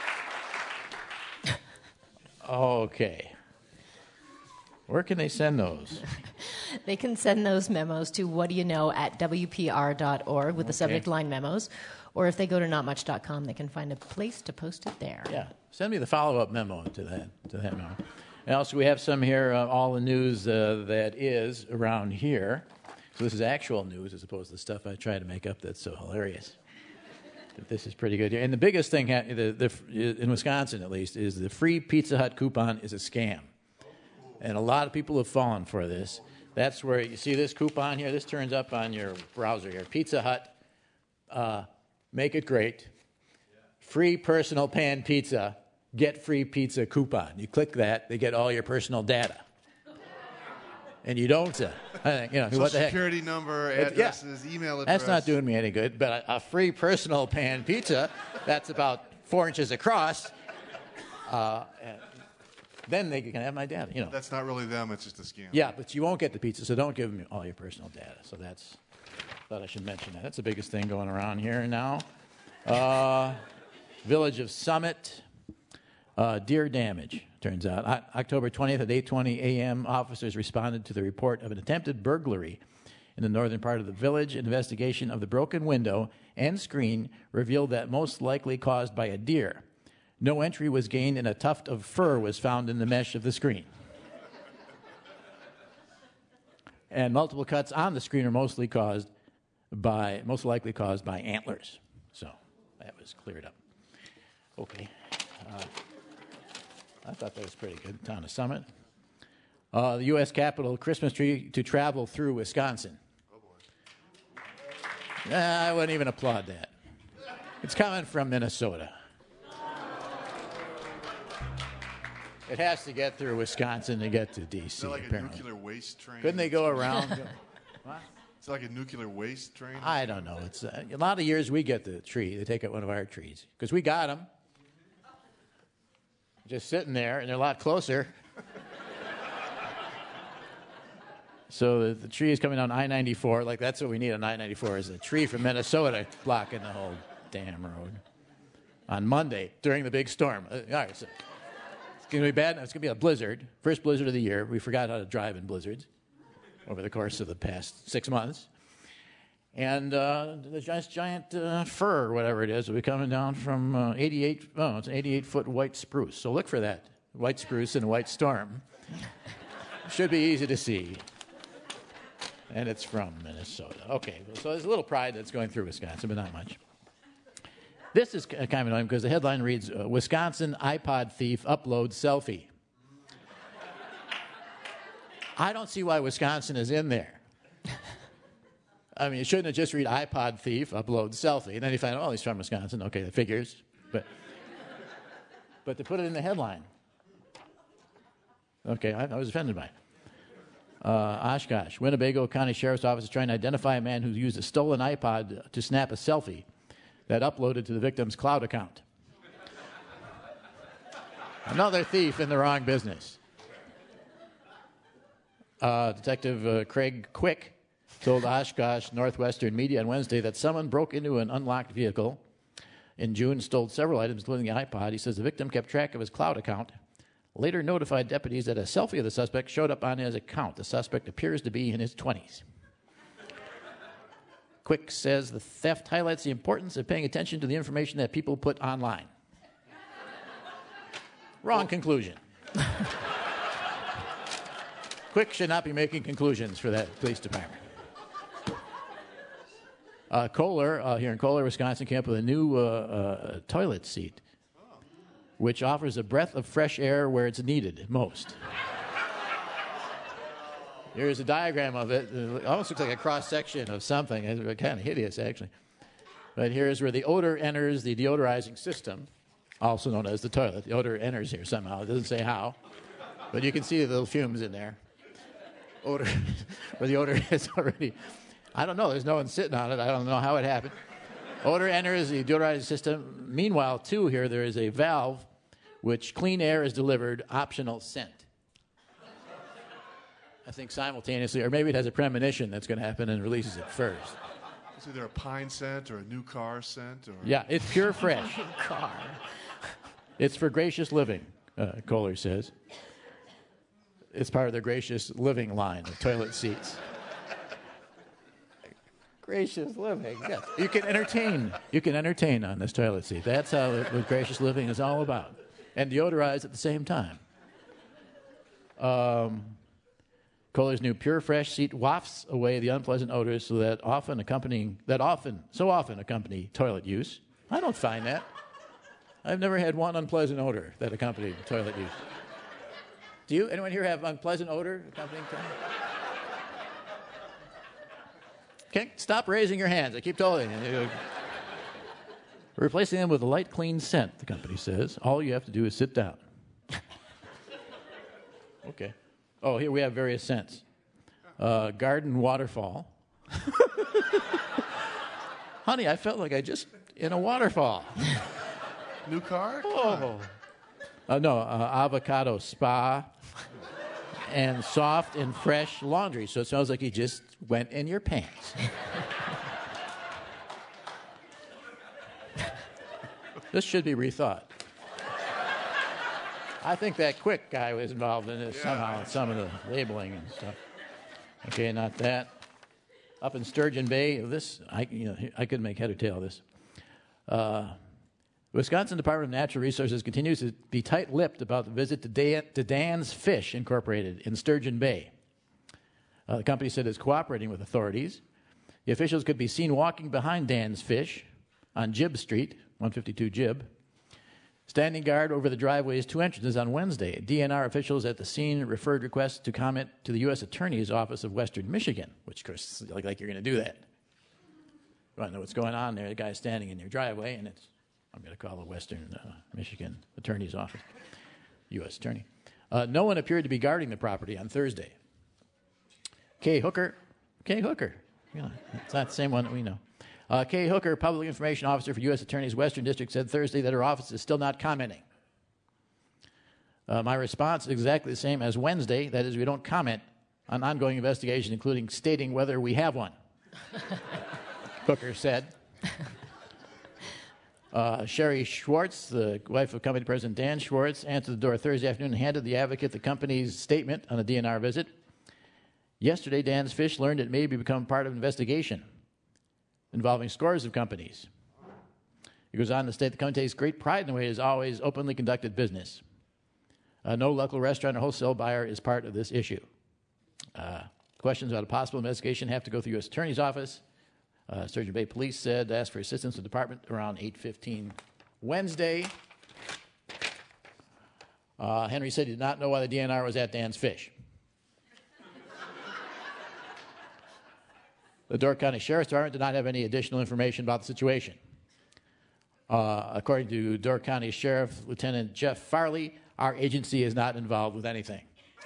Okay. Where can they send those? They can send those memos to what do you know at W P R dot org with the Okay. subject line memos. Or if they go to not much dot com, they can find a place to post it there. Yeah. Send me the follow-up memo to that, to that memo. And also, we have some here, uh, all the news uh, that is around here. So this is actual news as opposed to the stuff I try to make up that's so hilarious. But this is pretty good. And the biggest thing, ha- the, the, in Wisconsin at least, is the free Pizza Hut coupon is a scam. And a lot of people have fallen for this. That's where you see this coupon here. This turns up on your browser here. Pizza Hut, uh, make it great. Free personal pan pizza. Get free pizza coupon. You click that, they get all your personal data. And you don't, uh, I think, you know, Social what the heck? security number, It- yeah. addresses, email address. That's not doing me any good. But a, a free personal pan pizza, that's about four inches across. Uh, and then they can have my data. You know. That's not really them. It's just a scam. Yeah, but you won't get the pizza, so don't give them all your personal data. So that's, thought I should mention that. That's the biggest thing going around here now. Uh, Village of Summit. Uh, deer damage, turns out. O- October twentieth at eight twenty a.m., officers responded to the report of an attempted burglary in the northern part of the village. An investigation of the broken window and screen revealed that most likely caused by a deer. No entry was gained, and a tuft of fur was found in the mesh of the screen. And multiple cuts on the screen are mostly caused by, most likely caused by antlers. So that was cleared up. Okay. Uh, I thought that was pretty good. Town of Summit. Uh, the U S Capitol Christmas tree to travel through Wisconsin. Nah, I wouldn't even applaud that. It's coming from Minnesota. It has to get through Wisconsin to get to D C. Is that like apparently. a nuclear waste train? Couldn't they go around? What? It's like a nuclear waste train? I don't know. It's uh, a lot of years we get the tree. They take out one of our trees because we got them. Just sitting there, and they're a lot closer. So the, the tree is coming down I ninety-four. Like, that's what we need on I ninety-four is a tree from Minnesota blocking the whole damn road. On Monday, during the big storm. Uh, all right, so it's going to be bad. It's going to be a blizzard. First blizzard of the year. We forgot how to drive in blizzards over the course of the past six months. And uh, the giant, giant uh, fir, or whatever it is, will be coming down from uh, eighty-eight. Oh, it's an eighty-eight-foot white spruce. So look for that white spruce in a white storm. Should be easy to see. And it's from Minnesota. Okay, so there's a little pride that's going through Wisconsin, but not much. This is kind of annoying because the headline reads, uh, Wisconsin iPod thief uploads selfie. I don't see why Wisconsin is in there. I mean, you shouldn't have just read iPod thief, upload selfie, and then you find, oh, he's from Wisconsin. Okay, that figures. But but to put it in the headline. Okay, I, I was offended by it. Uh, Oshkosh, Winnebago County Sheriff's Office is trying to identify a man who used a stolen iPod to snap a selfie that uploaded to the victim's cloud account. Another thief in the wrong business. Uh, Detective uh, Craig Quick told Oshkosh Northwestern Media on Wednesday that someone broke into an unlocked vehicle in June and stole several items, including the iPod. He says the victim kept track of his cloud account, later notified deputies that a selfie of the suspect showed up on his account. The suspect appears to be in his twenties. Quick says the theft highlights the importance of paying attention to the information that people put online. Wrong conclusion. Quick should not be making conclusions for that police department. Uh, Kohler, uh, here in Kohler, Wisconsin, came up with a new uh, uh, toilet seat, which offers a breath of fresh air where it's needed most. Here's a diagram of it. It almost looks like a cross-section of something. It's kind of hideous, actually. But here's where the odor enters the deodorizing system, also known as the toilet. The odor enters here somehow. It doesn't say how, but you can see the little fumes in there. Odor, where the odor is already, I don't know. There's no one sitting on it. I don't know how it happened. Odor enters the deodorizing system. Meanwhile, too, here there is a valve which clean air is delivered, optional scent. I think simultaneously, or maybe it has a premonition that's going to happen and releases it first. It's either a pine scent or a new car scent. Or Yeah, it's pure fresh. Car. It's for gracious living, uh, Kohler says. It's part of their gracious living line of toilet seats. Gracious living, yes. You can entertain. You can entertain on this toilet seat. That's how it, what gracious living is all about. And deodorize at the same time. Um, Kohler's new Pure Fresh seat wafts away the unpleasant odors so that often accompanying that often so often accompany toilet use. I don't find that. I've never had one unpleasant odor that accompanied toilet use. Do you? Anyone here have unpleasant odor accompanying toilet? Okay, stop raising your hands. I keep telling you. Replacing them with a light, clean scent, the company says. All you have to do is sit down. Okay. Oh, here we have various scents. Uh, garden waterfall. Honey, I felt like I just in a waterfall. New car? Oh. Uh, no, uh, avocado spa and soft and fresh laundry. So it smells like you just went in your pants. This should be rethought. I think that Quick guy was involved in this yeah. somehow, some of the labeling and stuff. Okay, not that. Up in Sturgeon Bay, this I you know I couldn't make head or tail of this. Uh, Wisconsin Department of Natural Resources continues to be tight-lipped about the visit to, Dan, to Dan's Fish Incorporated in Sturgeon Bay. Uh, the company said it's cooperating with authorities. The officials could be seen walking behind Dan's Fish on Jib Street, one fifty-two Jib, standing guard over the driveway's two entrances on Wednesday. D N R officials at the scene referred requests to comment to the U S Attorney's Office of Western Michigan, which, of course, like, like you're going to do that. You want to know what's going on there? The guy's standing in your driveway, and it's, I'm going to call the Western uh, Michigan Attorney's Office, U S Attorney. Uh, no one appeared to be guarding the property on Thursday. Kay Hooker, Kay Hooker, you know, it's not the same one that we know. Uh, Kay Hooker, Public Information Officer for U S Attorney's Western District, said Thursday that her office is still not commenting. Uh, my response is exactly the same as Wednesday. That is, we don't comment on ongoing investigations, including stating whether we have one. Hooker said. Uh, Sherry Schwartz, the wife of company president Dan Schwartz, answered the door Thursday afternoon and handed the advocate the company's statement on a D N R visit. Yesterday, Dan's Fish learned it may become part of an investigation involving scores of companies. He goes on to state the company takes great pride in the way it has always openly conducted business. Uh, no local restaurant or wholesale buyer is part of this issue. Uh, questions about a possible investigation have to go through U S Attorney's Office. Uh, Sturgeon Bay Police said to ask for assistance to the department around eight fifteen Wednesday. Uh, Henry said he did not know why the D N R was at Dan's Fish. The Door County Sheriff's Department did not have any additional information about the situation. Uh, according to Door County Sheriff Lieutenant Jeff Farley, our agency is not involved with anything.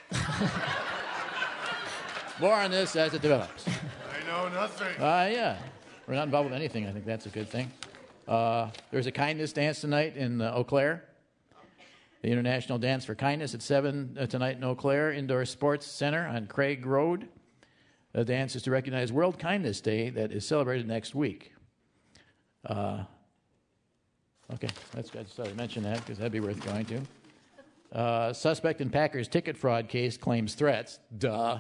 More on this as it develops. I know nothing. Uh, yeah, we're not involved with anything. I think that's a good thing. Uh, there's a kindness dance tonight in uh, Eau Claire. The International Dance for Kindness at seven uh, tonight in Eau Claire Indoor Sports Center on Craig Road. The dance is to recognize World Kindness Day that is celebrated next week. Uh, okay, that's good. I just thought I'd mention that because that'd be worth going to. Uh, suspect in Packers ticket fraud case claims threats. Duh.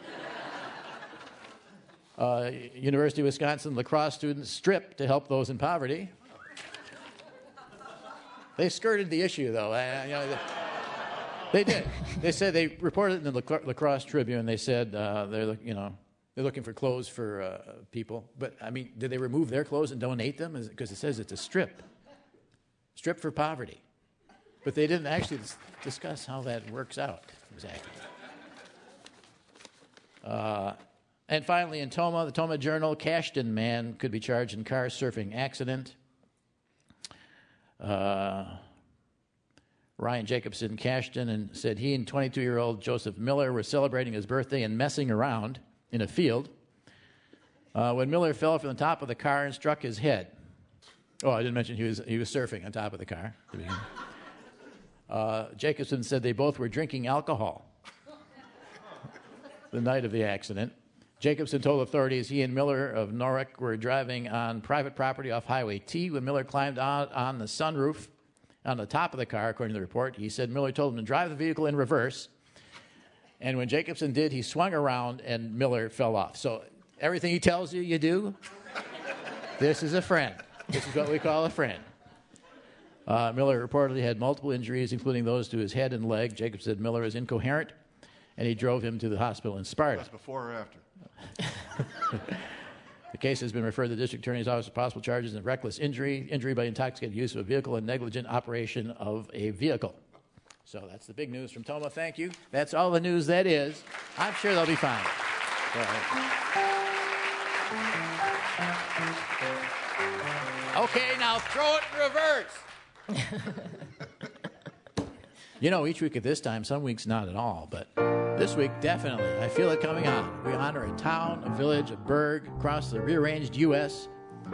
Uh, University of Wisconsin lacrosse students stripped to help those in poverty. They skirted the issue, though. Uh, you know, they, they did. They said they reported it in the Lac- Lacrosse Tribune. They said uh, they're, you know, they're looking for clothes for uh, people. But I mean, did they remove their clothes and donate them? Because it says it's a strip, strip for poverty. But they didn't actually dis- discuss how that works out exactly. Uh, and finally, in Toma, the Toma Journal, Cashton man could be charged in car surfing accident. Uh, Ryan Jacobson Cashton and said he and twenty-two-year-old Joseph Miller were celebrating his birthday and messing around in a field uh, when Miller fell from the top of the car and struck his head. Oh, I didn't mention he was he was surfing on top of the car. Uh, Jacobson said they both were drinking alcohol the night of the accident. Jacobson told authorities he and Miller of Norwich were driving on private property off Highway T when Miller climbed out on the sunroof on the top of the car, according to the report. He said Miller told him to drive the vehicle in reverse. And when Jacobson did, he swung around and Miller fell off. So everything he tells you, you do. This is a friend. This is what we call a friend. Uh, Miller reportedly had multiple injuries, including those to his head and leg. Jacob said Miller is incoherent, and he drove him to the hospital in Sparta. That's before or after? The case has been referred to the district attorney's office for possible charges of reckless injury, injury by intoxicated use of a vehicle, and negligent operation of a vehicle. So that's the big news from Toma. Thank you. That's all the news that is. I'm sure they'll be fine. Go ahead. Okay, now throw it in reverse. You know, each week at this time, some weeks not at all, but this week, definitely. I feel it coming on. We honor a town, a village, a burg across the rearranged U S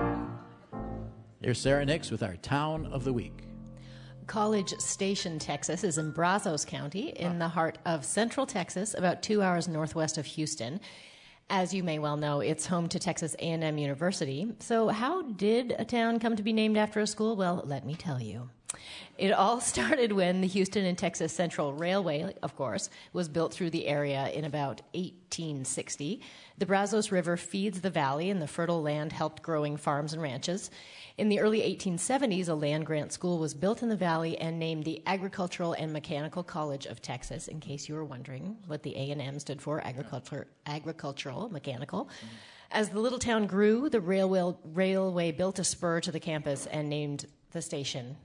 Here's Sarah Nix with our Town of the Week. College Station, Texas is in Brazos County in the heart of central Texas, about two hours northwest of Houston. As you may well know, it's home to Texas A and M University. So how did a town come to be named after a school? Well, let me tell you. It all started when the Houston and Texas Central Railway, of course, was built through the area in about eighteen sixty. The Brazos River feeds the valley, and the fertile land helped growing farms and ranches. In the early eighteen seventies, a land-grant school was built in the valley and named the Agricultural and Mechanical College of Texas, in case you were wondering what the A and M stood for, agriculture, agricultural, mechanical. Mm-hmm. As the little town grew, the railway, railway built a spur to the campus and named the station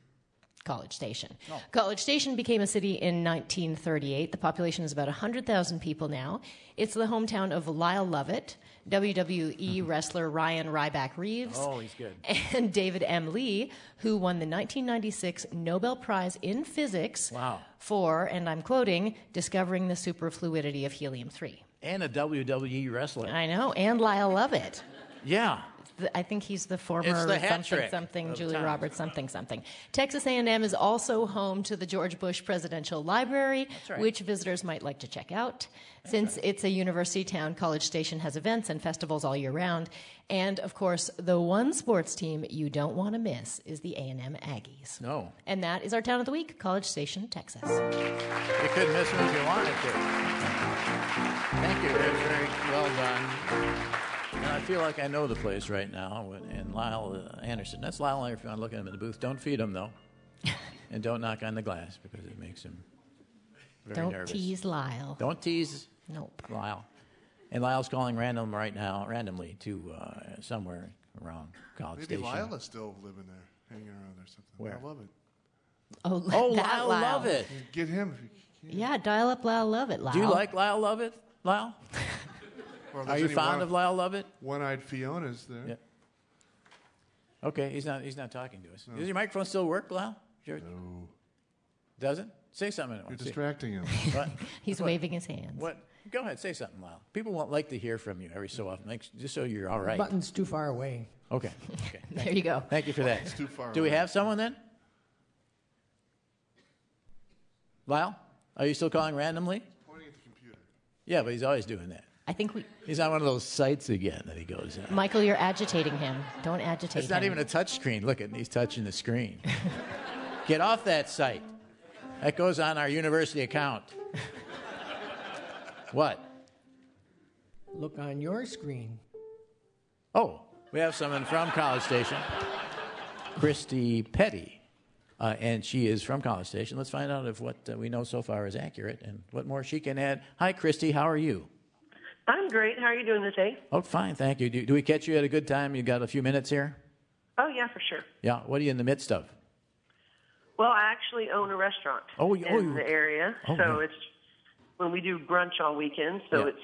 College Station. Oh. College Station became a city in nineteen thirty-eight. The population is about one hundred thousand people now. It's the hometown of Lyle Lovett, W W E wrestler Ryan Ryback Reeves, oh, he's good. and David M. Lee, who won the nineteen ninety-six Nobel Prize in Physics wow. for, and I'm quoting, discovering the superfluidity of helium three. And a W W E wrestler. I know, and Lyle Lovett. Yeah. I think he's the former it's the something something Julie Roberts something something. Texas A and M is also home to the George Bush Presidential Library, right. which visitors might like to check out. That's Since right. it's a university town, College Station has events and festivals all year round. And, of course, the one sports team you don't want to miss is the A and M Aggies. No. And that is our Town of the Week, College Station, Texas. You couldn't miss them if you wanted to. Thank you. Very, very well done. And I feel like I know the place right now. And Lyle uh, Anderson. That's Lyle. If you want to look at him in the booth, don't feed him, though. And don't knock on the glass because it makes him very don't nervous. Don't tease Lyle. Don't tease nope. Lyle. And Lyle's calling random right now, randomly to uh, somewhere around College Maybe Station. Maybe Lyle is still living there, hanging around there or something. Where? I love it. Oh, oh that Lyle, Lyle Lovett. Get him if you can. Yeah, dial up Lyle Lovett, Lyle. Do you like Lyle Lovett, Lyle? Well, Are you fond one, of Lyle Lovett? One-eyed Fiona's there. Yeah. Okay, he's not. He's not talking to us. No. Does your microphone still work, Lyle? No. Does it? Say something. You're distracting him. What? He's what? waving his hands. What? Go ahead, say something, Lyle. People won't like to hear from you every so often, like, just so you're all right. The button's too far away. Okay. okay. There you go. Thank you for that. It's too far Do away. we have someone then? Lyle, are you still calling randomly? Pointing at the computer. Yeah, but he's always doing that. I think we. He's on one of those sites again that he goes on. Michael, you're agitating him. Don't agitate him. It's not even a touch screen. Look at he's touching the screen. Get off that site. That goes on our university account. What? Look on your screen. Oh, we have someone from College Station. Christy Petty. Uh, and she is from College Station. Let's find out if what uh, we know so far is accurate and what more she can add. Hi, Christy. How are you? I'm great. How are you doing today? Oh, fine. Thank you. Do, do we catch you at a good time? You got a few minutes here? Oh, yeah, for sure. Yeah. What are you in the midst of? Well, I actually own a restaurant oh, in oh, the area. Oh, so yeah. it's when we do brunch on weekends. So yeah. it's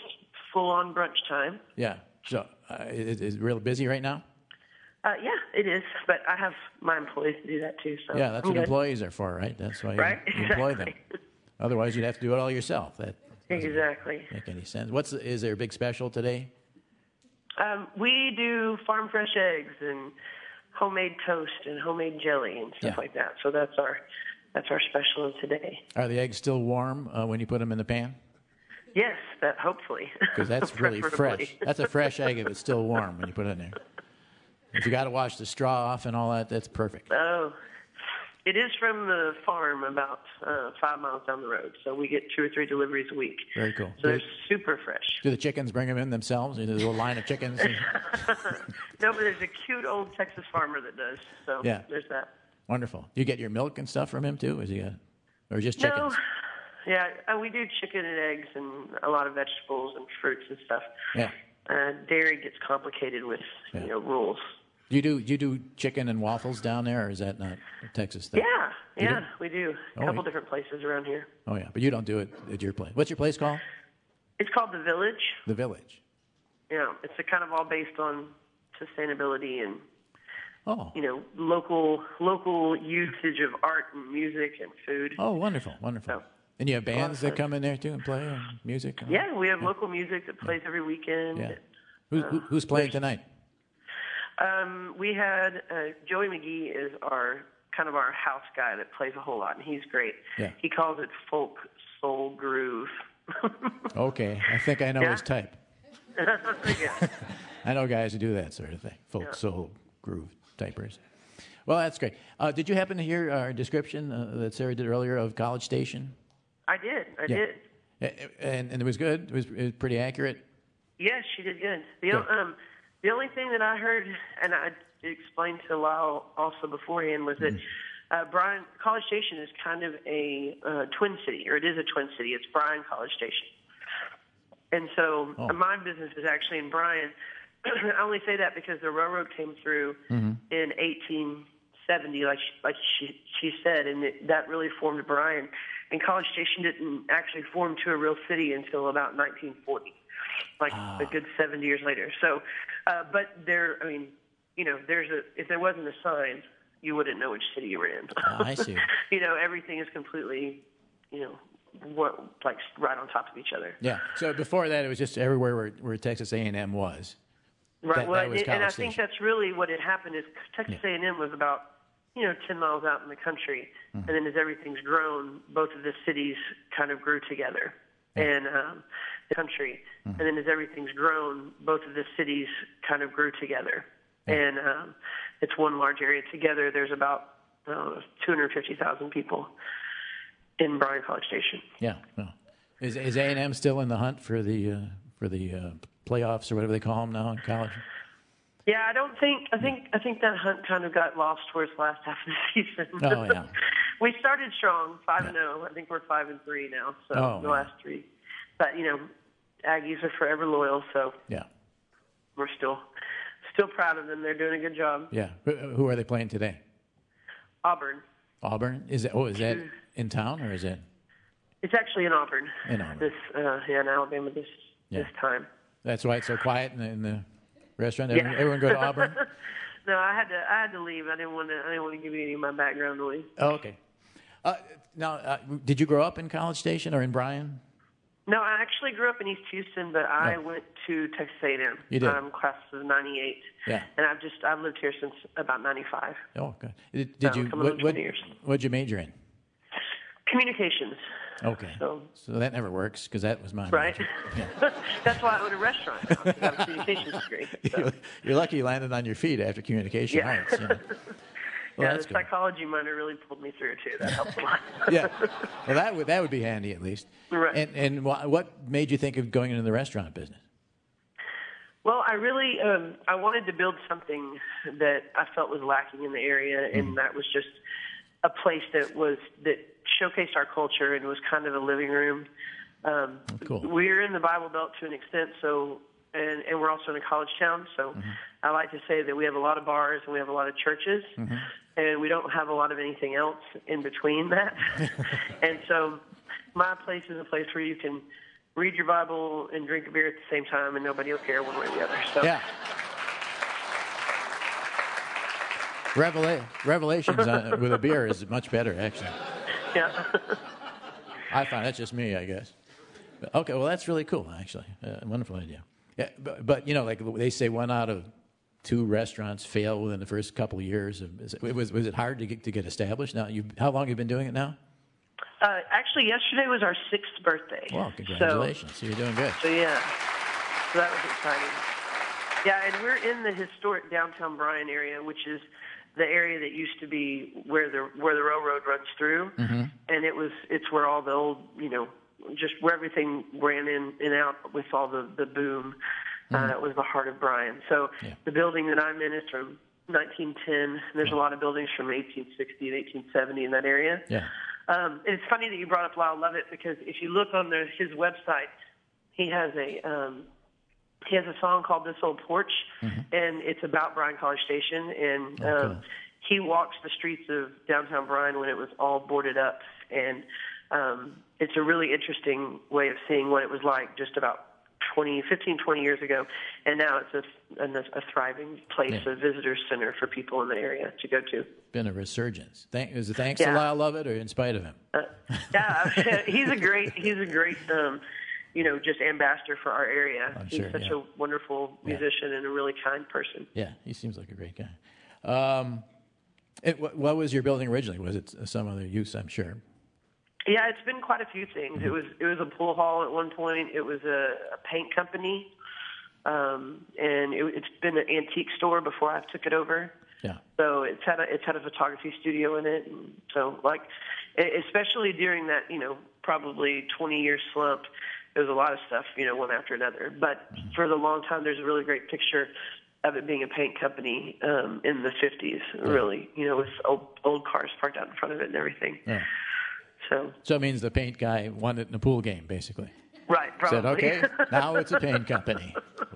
full-on brunch time. Yeah. So uh, is, is it real busy right now? Uh, yeah, it is, but I have my employees to do that too. So Yeah, that's I'm what good. employees are for, right? That's why you, Right? you employ them. Otherwise, you'd have to do it all yourself. That doesn't Exactly. make any sense. What's is there a big special today? Um, we do farm fresh eggs and homemade toast and homemade jelly and stuff Yeah. like that. So that's our that's our special of today. Are the eggs still warm uh, when you put them in the pan? Yes, that hopefully. Because that's really Preferably. fresh. That's a fresh egg if it's still warm when you put it in there. If you got to wash the straw off and all that, that's perfect. Oh, it is from the farm about uh, five miles down the road. So we get two or three deliveries a week. Very cool. So Do, they're super fresh. do the chickens bring them in themselves? There's a little line of chickens. And, No, but there's a cute old Texas farmer that does. So Yeah. there's that. wonderful. You get your milk and stuff from him too? Is he a, or just No. chickens? Yeah, uh, we do chicken and eggs and a lot of vegetables and fruits and stuff. Yeah. Uh, dairy gets complicated with Yeah. you know rules. Do you do you do chicken and waffles down there, or is that not a Texas thing? Yeah, You yeah, do? we do. A Oh, couple yeah. different places around here. Oh yeah, but you don't do it at your place. What's your place called? It's called The Village. The Village. Yeah, it's a kind of all based on sustainability and Oh. you know local local usage of art and music and food. Oh, wonderful, wonderful. And you have bands that come in there too and play and music. And all Yeah, we have local music that plays every weekend. Yeah. Who, who, who's playing tonight? Um, we had uh, Joey McGee is our kind of our house guy that plays a whole lot, and he's great. Yeah. He calls it folk soul groove. Okay, I think I know Yeah? his type. Yeah. I know guys who do that sort of thing, folk Yeah. soul groove typers. Well, that's great. Uh, did you happen to hear our description uh, that Sarah did earlier of College Station? I did. I Yeah. did. A- And, and it was good. It was, it was pretty accurate. Yes, she did good. The, Good. um, the only thing that I heard, and I explained to Lyle also beforehand, was that uh, Bryan College Station is kind of a uh, twin city, or it is a twin city. It's Bryan College Station. And so Oh. uh, my business is actually in Bryan. I only say that because the railroad came through Mm-hmm. in eighteen seventy, like she, like she, she said, and it, that really formed Bryan. And College Station didn't actually form to a real city until about nineteen forty, like Ah. a good seventy years later. So, uh, but there, I mean, you know, there's a if there wasn't a sign, you wouldn't know which city you were in. Ah, I see. You know, everything is completely, you know, what, like right on top of each other. Yeah. So before that, it was just everywhere where, where Texas A and M was. Right. That- well, that was and, and I College think Station. that's really what had happened is Texas A and M was about, you know, ten miles out in the country, Mm-hmm. and then as everything's grown, both of the cities kind of grew together, and um, the country, Mm-hmm. and then as everything's grown, both of the cities kind of grew together, and um, it's one large area together. There's about uh, two hundred fifty thousand people in Bryan College Station. Yeah. Well, is is A and M still in the hunt for the uh, for the uh, playoffs or whatever they call them now in college? Yeah, I don't think I think I think that hunt kind of got lost towards the last half of the season. Oh, yeah. We started strong, five and zero. I think we're five and three now. So Oh, the man. last three, but you know, Aggies are forever loyal. So Yeah. we're still still proud of them. They're doing a good job. Yeah. Who, who are they playing today? Auburn. Auburn. Is that? Oh, is that in town or is it? It's actually in Auburn. In Auburn. This uh, yeah, in Alabama this Yeah. this time. That's why it's so quiet in the, in the restaurant. Yeah. Everyone, everyone go to Auburn. No, I had to I had to leave. I didn't want to I didn't want to give you any of my background noise. Oh, okay. Uh, now, uh, did you grow up in College Station or in Bryan? No, I actually grew up in East Houston, but I Oh. went to Texas A and M. You did? Um, class of ninety-eight. Yeah. And I've just I've lived here since about ninety-five. Oh, good. Did, did So, you? coming What, on what, twenty years. what'd you major in? Communications. Okay. So- So that never works because that was mine. Right. That's why I own a restaurant now, 'cause I have a communications degree. So. You're, you're lucky you landed on your feet after communication Yeah. arts. You know. Well, yeah, that's the good. psychology minor really pulled me through too. That helped a lot. Yeah. Well, that would that would be handy at least. Right. And and wha- what made you think of going into the restaurant business? Well, I really um, I wanted to build something that I felt was lacking in the area, Mm-hmm. and that was just a place that was that showcased our culture and was kind of a living room. Um, Cool. We're in the Bible Belt to an extent, so and, and we're also in a college town. So Mm-hmm. I like to say that we have a lot of bars and we have a lot of churches, Mm-hmm. and we don't have a lot of anything else in between that. And so my place is a place where you can read your Bible and drink a beer at the same time, and nobody will care one way or the other. So. Yeah. Revela- Revelations uh, with a beer is much better, actually. Yeah. I find that's just me, I guess. But, okay, well, that's really cool, actually. Uh, wonderful idea. Yeah, but, but, you know, like they say one out of two restaurants fail within the first couple of years. Of, is it, was was it hard to get to get established? Now, you how long have you been doing it now? Uh, actually, yesterday was our sixth birthday. Well, congratulations. So, so you're doing good. So, yeah. So that was exciting. Yeah, and we're in the historic downtown Bryan area, which is the area that used to be where the where the railroad runs through. Mm-hmm. And it was it's where all the old, you know, just where everything ran in and out with all the, the boom. Uh, Mm-hmm. it was the heart of Bryan. So Yeah. the building that I'm in is from nineteen ten. There's a lot of buildings from eighteen sixty and eighteen seventy in that area. Yeah. Um, and it's funny that you brought up Lyle Lovett, because if you look on the, his website, he has a um, he has a song called "This Old Porch," Mm-hmm. and it's about Bryan College Station. And Oh, um, cool. he walks the streets of downtown Bryan when it was all boarded up, and um, it's a really interesting way of seeing what it was like just about twenty, fifteen, twenty years ago, and now it's a, a, a thriving place, Yeah. a visitor center for people in the area to go to. Been a resurgence. Thank, is it thanks Yeah. to Lyle Lovett or in spite of him? Uh, yeah, he's a great, he's a great, um, you know, just ambassador for our area. I'm he's sure, such yeah. a wonderful Yeah. musician and a really kind person. Yeah, he seems like a great guy. Um, it, what, what was your building originally? Was it some other use, I'm sure? Yeah, it's been quite a few things. It was it was a pool hall at one point. It was a, a paint company, um, and it, it's been an antique store before I took it over. Yeah. So it's had a it's had a photography studio in it, and so like, e- especially during that you know probably twenty year slump, there was a lot of stuff you know one after another. But for the long time, there's a really great picture of it being a paint company um, in the fifties. Really, you know, with old old cars parked out in front of it and everything. Yeah. So. So it means the paint guy won it in a pool game, basically. Right, probably. Said, okay, now it's a paint company.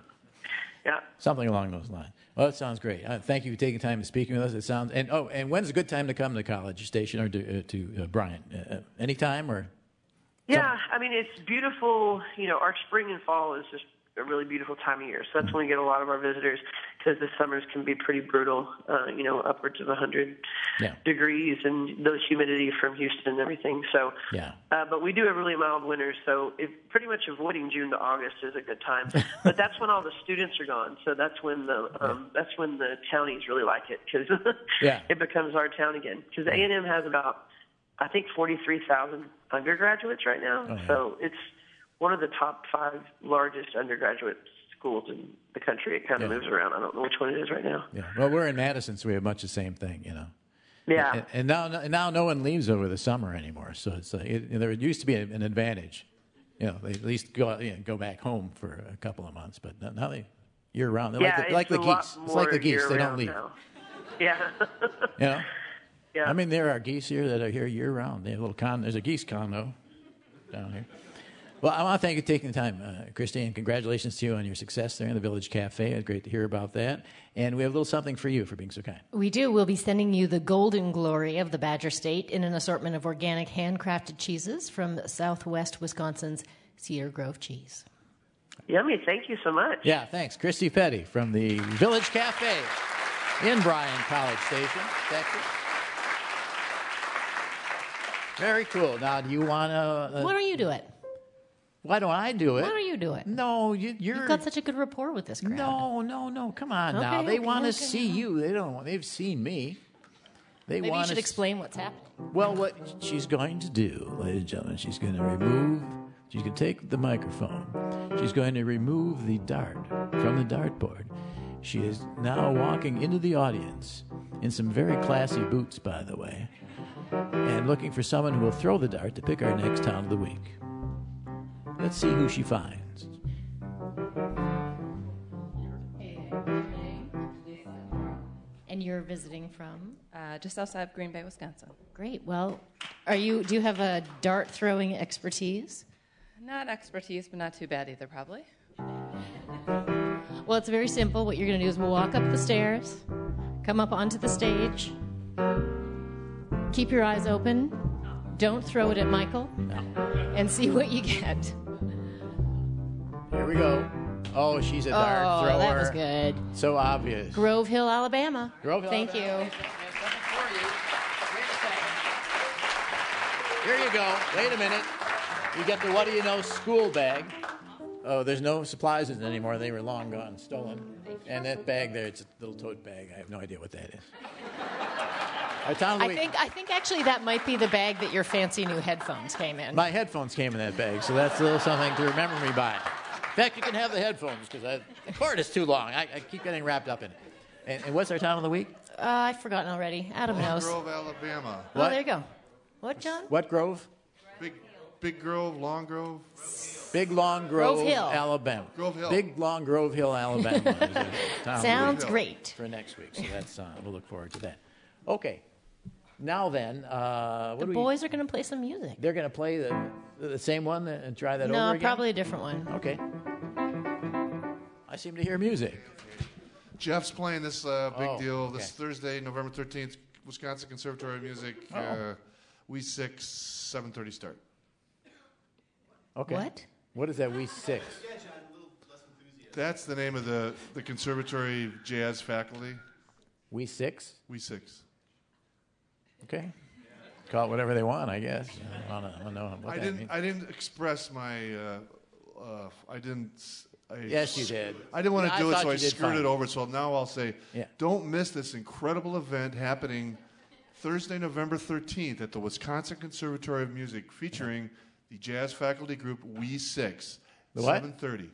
Yeah. Something along those lines. Well, that sounds great. Uh, thank you for taking time to speak with us. It sounds and oh, and when's a good time to come to College Station or to uh, to uh, Bryan? Uh, anytime or? Yeah, I mean it's beautiful. You know, our spring and fall is just a really beautiful time of year. So that's when we get a lot of our visitors, because the summers can be pretty brutal. Uh, you know, upwards of one hundred Yeah. degrees and the humidity from Houston and everything. So, Yeah. uh, but we do have really mild winters. So, if, pretty much avoiding June to August is a good time. But that's when all the students are gone. So that's when the um, that's when the townies really like it, because Yeah. it becomes our town again. Because A and M has about I think forty-three thousand undergraduates right now. Oh, yeah. So it's one of the top five largest undergraduate schools in the country. It kind of Yeah. moves around. I don't know which one it is right now. Yeah. Well, we're in Madison, so we have much the same thing, you know. Yeah. And, and now, now no one leaves over the summer anymore. So it's like it, there used to be an advantage, you know. They at least go you know, go back home for a couple of months, but now they year round. They're yeah, like the, like it's the a lot geese. It's more like the geese. They don't year-round leave. now. Yeah. You know. Yeah. I mean, there are geese here that are here year round. They have a little con. There's a geese condo down here. Well, I want to thank you for taking the time, uh, Christy, and congratulations to you on your success there in the Village Cafe. It's great to hear about that. And we have a little something for you for being so kind. We do. We'll be sending you the golden glory of the Badger State in an assortment of organic handcrafted cheeses from southwest Wisconsin's Cedar Grove Cheese. Yummy. Thank you so much. Yeah, thanks. Christy Petty from the Village Cafe in Bryan, College Station, Texas. Very cool. Now, do you want to... Uh, Why don't you do it? Why don't I do it? Why don't you do it? No, you, you're... You've got such a good rapport with this crowd. No, no, no. Come on now. Okay, They okay, want to okay. see you. They don't. They've seen me. They Maybe you want should to explain what's happening. Well, what she's going to do, ladies and gentlemen, she's going to remove, she's going to take the microphone. She's going to remove the dart from the dartboard. She is now walking into the audience in some very classy boots, by the way, and looking for someone who will throw the dart to pick our next town of the week. Let's see who she finds. And you're visiting from? Uh, just outside of Green Bay, Wisconsin. Great. Well, are you? Do you have a dart throwing expertise? Not expertise, but not too bad either, probably. Well, it's very simple. What you're going to do is walk up the stairs, come up onto the stage, keep your eyes open, don't throw it at Michael, and see what you get. we go. Oh, she's a dart Oh, thrower. that was good. So obvious. Grove Hill, Alabama. Grove Hill, Thank Alabama. you. Here you go. Wait a minute. You get the What Do You Know school bag. Oh, there's no supplies in it anymore. They were long gone, stolen. And that bag there, it's a little tote bag. I have no idea what that is. Our town of the I week. think I think actually that might be the bag that your fancy new headphones came in. My headphones came in that bag, so that's a little something to remember me by. In fact, you can have the headphones because the cord is too long. I, I keep getting wrapped up in it. And, and what's our town of the week? Uh, I've forgotten already. Adam Long knows. Grove, Alabama. Oh, What? there you go. What, John? What Grove? Big, Big Grove, Long Grove. Big Long Grove, Grove Hill. Alabama. Grove Hill. Big Long Grove Hill, Alabama. is the town of the Sounds week great. for next week. So that's uh, we'll look forward to that. Okay. Now then, uh, what The do we? boys are going to play some music. They're going to play the the same one and try that No, over again. probably a different one. Okay. I seem to hear music. Jeff's playing this uh, big Oh, deal this okay. Thursday, November thirteenth, Wisconsin Conservatory of Music. Oh. Uh, we six, seven thirty start. Okay. What? What is that? We six. That's the name of the, the conservatory jazz faculty. We six. We six. Okay. Call it whatever they want, I guess. I don't know, I don't know what I that didn't. means. I didn't express my. Uh, uh, I didn't. I, Yes, you did. I didn't want I to do it, thought so I you did skirted fine. over. So now I'll say, Yeah. don't miss this incredible event happening Thursday, November thirteenth at the Wisconsin Conservatory of Music, featuring the jazz faculty group We Six. The what? seven thirty.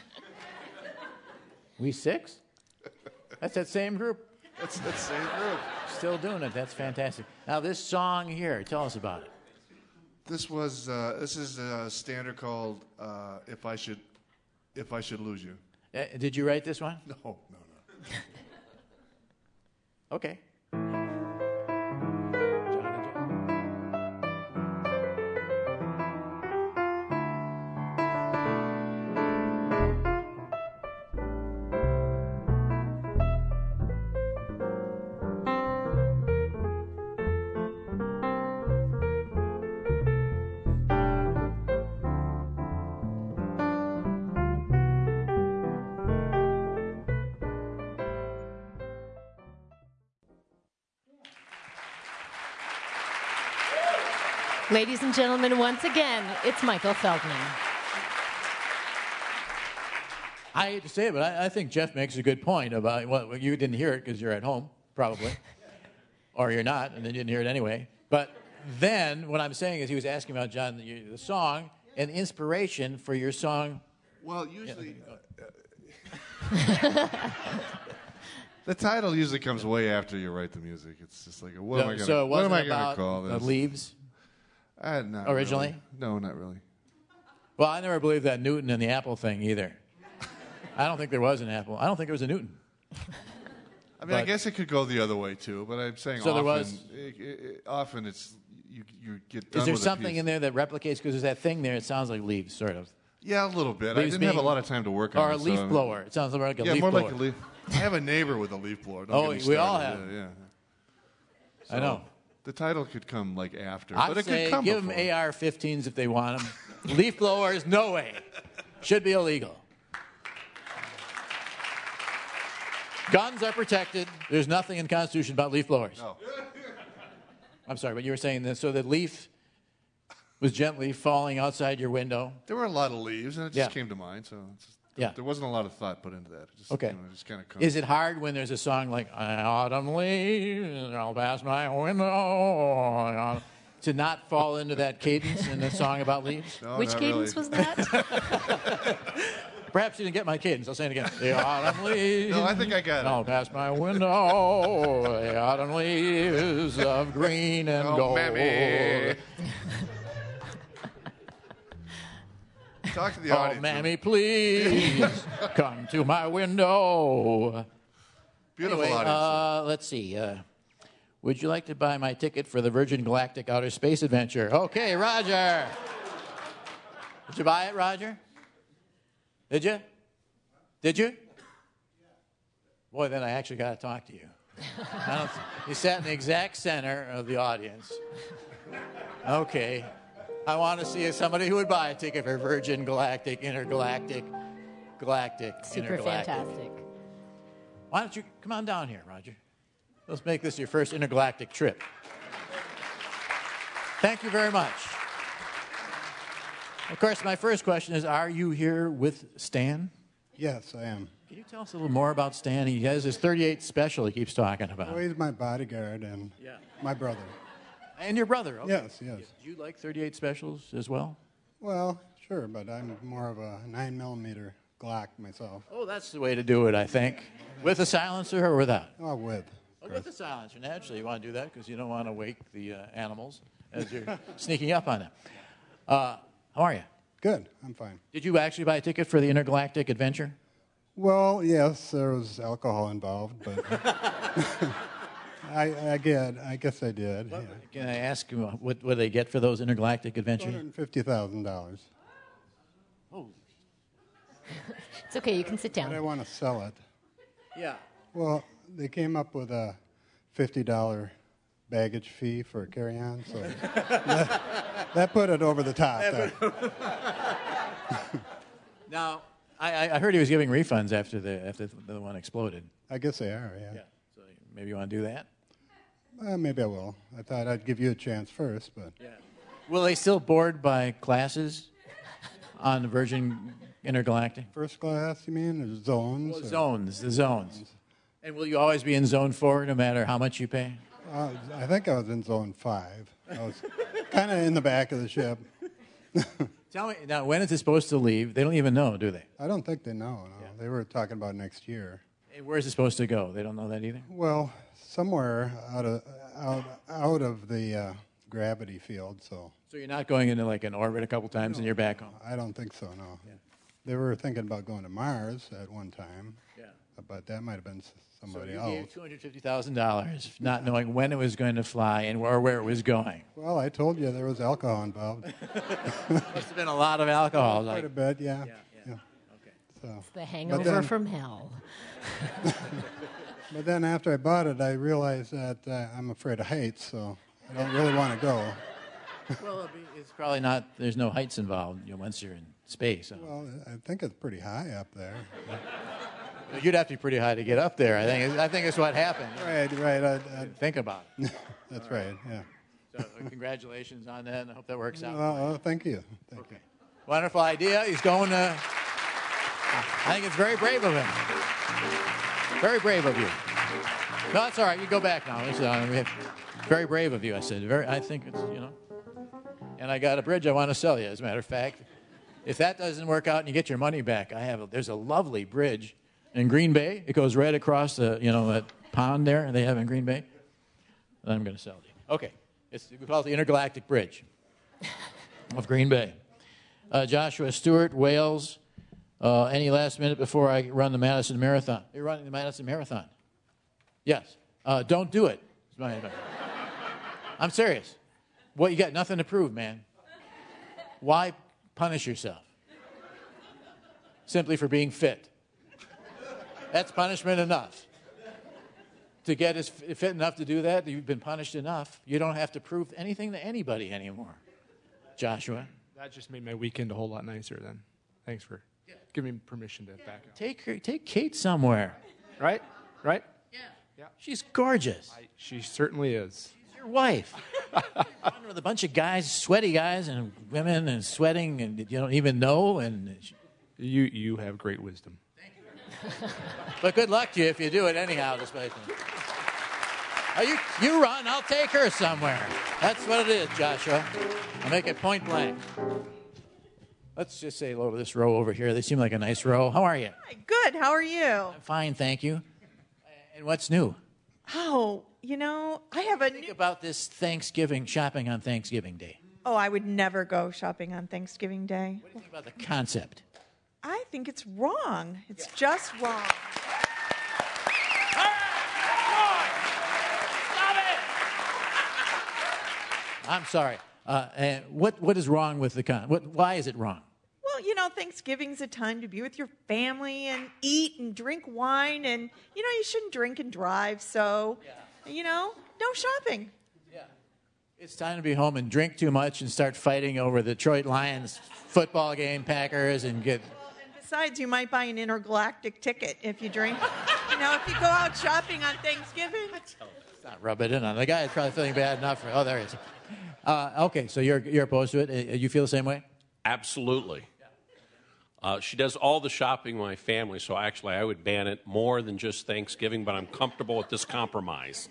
We six? That's that same group. That's that same group. Still doing it. That's fantastic. Now this song here, tell us about it. This was. Uh, this is a standard called uh, "If I Should, If I Should Lose You." Uh, did you write this one? No, no, no. Okay. Ladies and gentlemen, once again, it's Michael Feldman. I hate to say it, but I, I think Jeff makes a good point about, well, you didn't hear it because you're at home, probably. Or you're not, and then you didn't hear it anyway. But then what I'm saying is he was asking about, John, the, the song and inspiration for your song. Well, usually. Uh, the title usually comes way after you write the music. It's just like, what so, am I going so it what am wasn't I gonna about call the this? leaves? Uh, not Originally? really. No, not really. Well, I never believed that Newton and the apple thing either. I don't think there was an apple. I don't think there was a Newton. I mean, I But- guess it could go the other way too, but I'm saying So often, there was- it, it, it- often it's you you get done Is there with a something piece. in there that replicates? Because there's that thing there. It sounds like leaves, sort of. Yeah, a little bit. I Leaves didn't have a being- lot of time to work or on a it. leaf so- blower. It sounds like a yeah, leaf more blower. like a leaf. I have a neighbor with a leaf blower. Don't Oh, get me we all started. have. Yeah, yeah. I So, know. The title could come like after, I'd but it say could come give before. them A R fifteens if they want them. Leaf blowers, no way. Should be illegal. Guns are protected. There's nothing in the Constitution about leaf blowers. No. I'm sorry, but you were saying that so the leaf was gently falling outside your window. There were a lot of leaves, and it just Yeah. came to mind. So it's just, Yeah. there wasn't a lot of thought put into that. It just, Okay. you know, it just kind of comes. Is it hard when there's a song like Autumn Leaves, I'll pass my window, to not fall into that cadence in the song about leaves? No, Which not cadence really. was that? Perhaps you didn't get my cadence. I'll say it again. The autumn leaves. No, I think I got it. I'll pass my window. The autumn leaves of green and Oh, gold. mammy. Talk to the Oh, audience. mammy, please come to my window. Beautiful anyway, audience. Uh, let's see. Uh, would you like to buy my ticket for the Virgin Galactic Outer Space Adventure? Okay, Roger. Did you buy it, Roger? Did you? Did you? Boy, then I actually got to talk to you. I don't, you sat in the exact center of the audience. Okay. I want to see somebody who would buy a ticket for Virgin Galactic, Intergalactic, galactic, Super intergalactic. fantastic. Why don't you come on down here, Roger? Let's make this your first intergalactic trip. Thank you very much. Of course, my first question is, are you here with Stan? Yes, I am. Can you tell us a little more about Stan? He has his thirty-eight special he keeps talking about. Well, he's my bodyguard and Yeah. my brother. And your brother, okay. Yes, yes. Do you like thirty-eight specials as well? Well, sure, but I'm more of a nine millimeter Glock myself. Oh, that's the way to do it, I think. With a silencer or without? Oh, with. Oh, with a silencer. Naturally, you want to do that because you don't want to wake the uh, animals as you're sneaking up on them. Uh, how are you? Good, I'm fine. Did you actually buy a ticket for the intergalactic adventure? Well, yes, there was alcohol involved, but I, I get. I guess I did. Yeah. Can I ask you what, what do they get for those intergalactic adventures? Two hundred fifty thousand dollars. Oh. It's okay, you can sit down. But I want to sell it. Yeah. Well, they came up with a fifty dollar baggage fee for a carry-on, so that, that put it over the top. Now, I, I heard he was giving refunds after the after the one exploded. I guess they are, yeah. Yeah. So maybe you want to do that? Uh, maybe I will. I thought I'd give you a chance first, but Yeah. Will they still board by classes on the Virgin Intergalactic? First class, you mean, or zones? Well, or- zones, the zones. And will you always be in zone four no matter how much you pay? Uh, I think I was in zone five. I was kind of in the back of the ship. Tell me, now, when is it supposed to leave? They don't even know, do they? I don't think they know. No. They were talking about next year. And where is it supposed to go? They don't know that either? Well, somewhere out of out out of the uh, gravity field. So. So you're not going into like an orbit a couple times No, and you're back home? I don't think so. No. Yeah. They were thinking about going to Mars at one time. Yeah. But that might have been s- somebody so you else. gave two hundred fifty thousand dollars, not knowing when it was going to fly and or where it was going. Well, I told you there was alcohol involved. Must have been a lot of alcohol. Quite Like, a bit, yeah. Yeah, yeah. Okay. So, It's the hangover then- from hell. But then after I bought it, I realized that uh, I'm afraid of heights, so I don't really want to go. Well, it'll be, it's probably not, there's no heights involved, you know, once you're in space. So. Well, I think it's pretty high up there. You'd have to be pretty high to get up there, I think. I think it's what happened. Right, right. I, I, Think about it. that's right, yeah. So uh, congratulations on that, and I hope that works out. Well, uh, thank you. Thank Okay. Wonderful idea. He's going to, I think it's very brave of him. Very brave of you. No, that's all right. You go back now. It's, uh, we have- very brave of you, I said. Very. I think it's, you know. And I got a bridge I want to sell you, as a matter of fact. If that doesn't work out and you get your money back, I have a, there's a lovely bridge in Green Bay. It goes right across the, you know, that pond there they have in Green Bay. And I'm going to sell it to you. Okay. It's, we call it the Intergalactic Bridge of Green Bay. Uh, Joshua Stewart, Wales. Uh, any last minute before I run the Madison Marathon? You're running the Madison Marathon? Yes. Uh, don't do it. It's my advice. I'm serious. What, you got nothing to prove, man. Why punish yourself? Simply for being fit. That's punishment enough. To get as fit enough to do that, you've been punished enough. You don't have to prove anything to anybody anymore. Joshua? That just made my weekend a whole lot nicer then. Thanks for giving me permission to back up. Take her, take Kate somewhere. Right? Right? Yeah. She's gorgeous. I, she certainly is. Your wife. With a bunch of guys, sweaty guys and women and sweating and you don't even know. And she, You you have great wisdom. but good luck to you if you do it anyhow. Despite that. Oh, you you run. I'll take her somewhere. That's what it is, Joshua. I'll make it point blank. Let's just say hello to this row over here. They seem like a nice row. How are you? Good. How are you? I'm fine, thank you. And what's new? Oh, you know, I have a Think new. about this Thanksgiving shopping on Thanksgiving Day. Oh, I would never go shopping on Thanksgiving Day. What do you think about the concept? I think it's wrong. It's just wrong. I'm sorry. Uh, and what what is wrong with the con? What why is it wrong? Well, you know, Thanksgiving's a time to be with your family and eat and drink wine, and you know, you shouldn't drink and drive. So, you know, no shopping. It's time to be home and drink too much and start fighting over the Detroit Lions football game, Packers, and get Besides, you might buy an intergalactic ticket if you drink. You know, if you go out shopping on Thanksgiving. Not rub it in on the guy. Is probably feeling bad enough. For, oh, there he is. Uh, okay, so you're you're opposed to it. Uh, You feel the same way? Absolutely. Uh, she does all the shopping in my family, so actually I would ban it more than just Thanksgiving, but I'm comfortable with this compromise.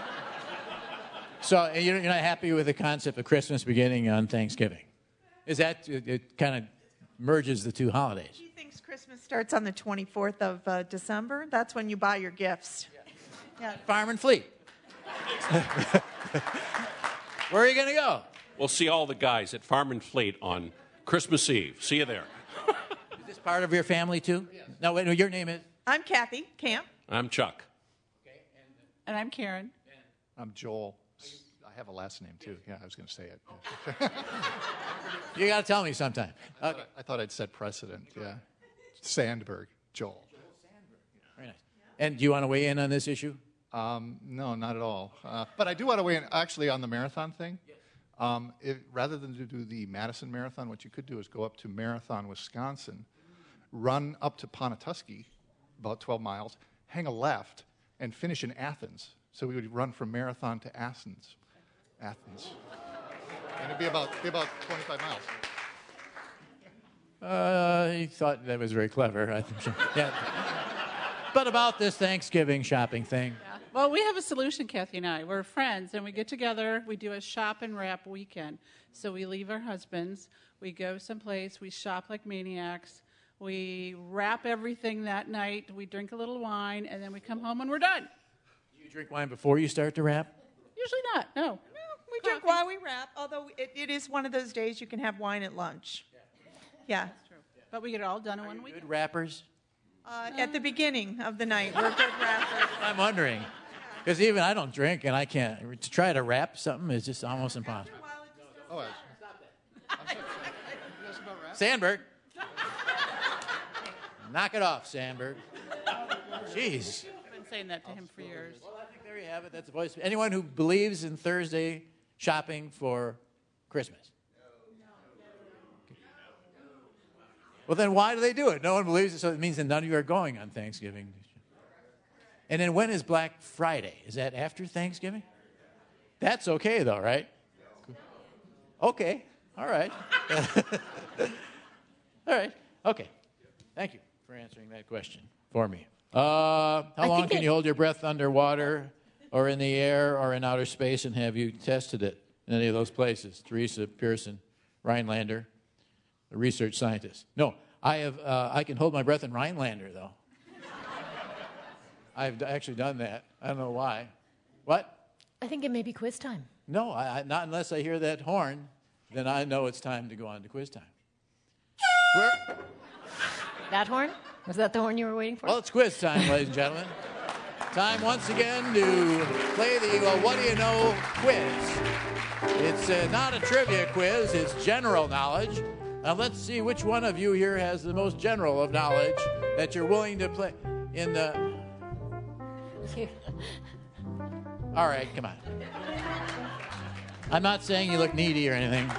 So you're you're not happy with the concept of Christmas beginning on Thanksgiving? Is that it, it kind of merges the two holidays? He thinks Christmas starts on the twenty-fourth of uh, December. That's when you buy your gifts. Yeah. Farm and Fleet. Where are you going to go? We'll see all the guys at Farm and Fleet on Christmas Eve. See you there. Is this part of your family too? Yes. No, wait, no, your name is? I'm Kathy Camp. I'm Chuck. And I'm Karen. I'm Joel. I have a last name, too. Yeah, I was going to say it. You got to tell me sometime. I, thought, I thought I'd set precedent, yeah. Sandberg, Joel. Very nice. And do you want to weigh in on this issue? Um, no, not at all. Uh, but I do want to weigh in, actually, on the marathon thing. Um, if, rather than to do the Madison Marathon, what you could do is go up to Marathon, Wisconsin, run up to Ponatuskee, about twelve miles, hang a left, and finish in Athens. So we would run from Marathon to Athens. Athens. And it'd be about, be about twenty-five miles. Uh, he thought that was very clever. I think. Yeah. But about this Thanksgiving shopping thing. Yeah. Well, we have a solution, Kathy and I. We're friends, and we get together. We do a shop and wrap weekend. So we leave our husbands. We go someplace. We shop like maniacs. We wrap everything that night. We drink a little wine, and then we come home and we're done. Do you drink wine before you start to wrap? Usually not, no. We drink while we wrap, although it, it is one of those days you can have wine at lunch. Yeah. That's true. But we get it all done in one week. Good rappers? Uh, at the beginning of the night, we're good rappers. I'm wondering. Because even I don't drink, and I can't. To try to rap something is just almost impossible. Oh, Sandberg. Knock it off, Sandberg. Jeez. I've been saying that to him for years. Well, I think there you have it. That's the voice. Anyone who believes in Thursday shopping for Christmas. Well, then why do they do it? No one believes it, so it means that none of you are going on Thanksgiving. And then when is Black Friday? Is that after Thanksgiving? That's okay, though, right? Okay. All right. All right. Okay. Thank you for answering that question for me. Uh, how I long think can it- you hold your breath underwater or in the air or in outer space, and have you tested it in any of those places? Teresa Pearson, Rhinelander, a research scientist. No, I have. Uh, I can hold my breath in Rhinelander, though. I've d- actually done that. I don't know why. What? I think it may be quiz time. No, I, I, not unless I hear that horn. Then I know it's time to go on to quiz time. Where? That horn? Was that the horn you were waiting for? Well, it's quiz time, ladies and gentlemen. Time once again to play the well, What Do You Know quiz. It's uh, not a trivia quiz, it's general knowledge. Now let's see which one of you here has the most general of knowledge that you're willing to play in the... All right, come on. I'm not saying you look needy or anything.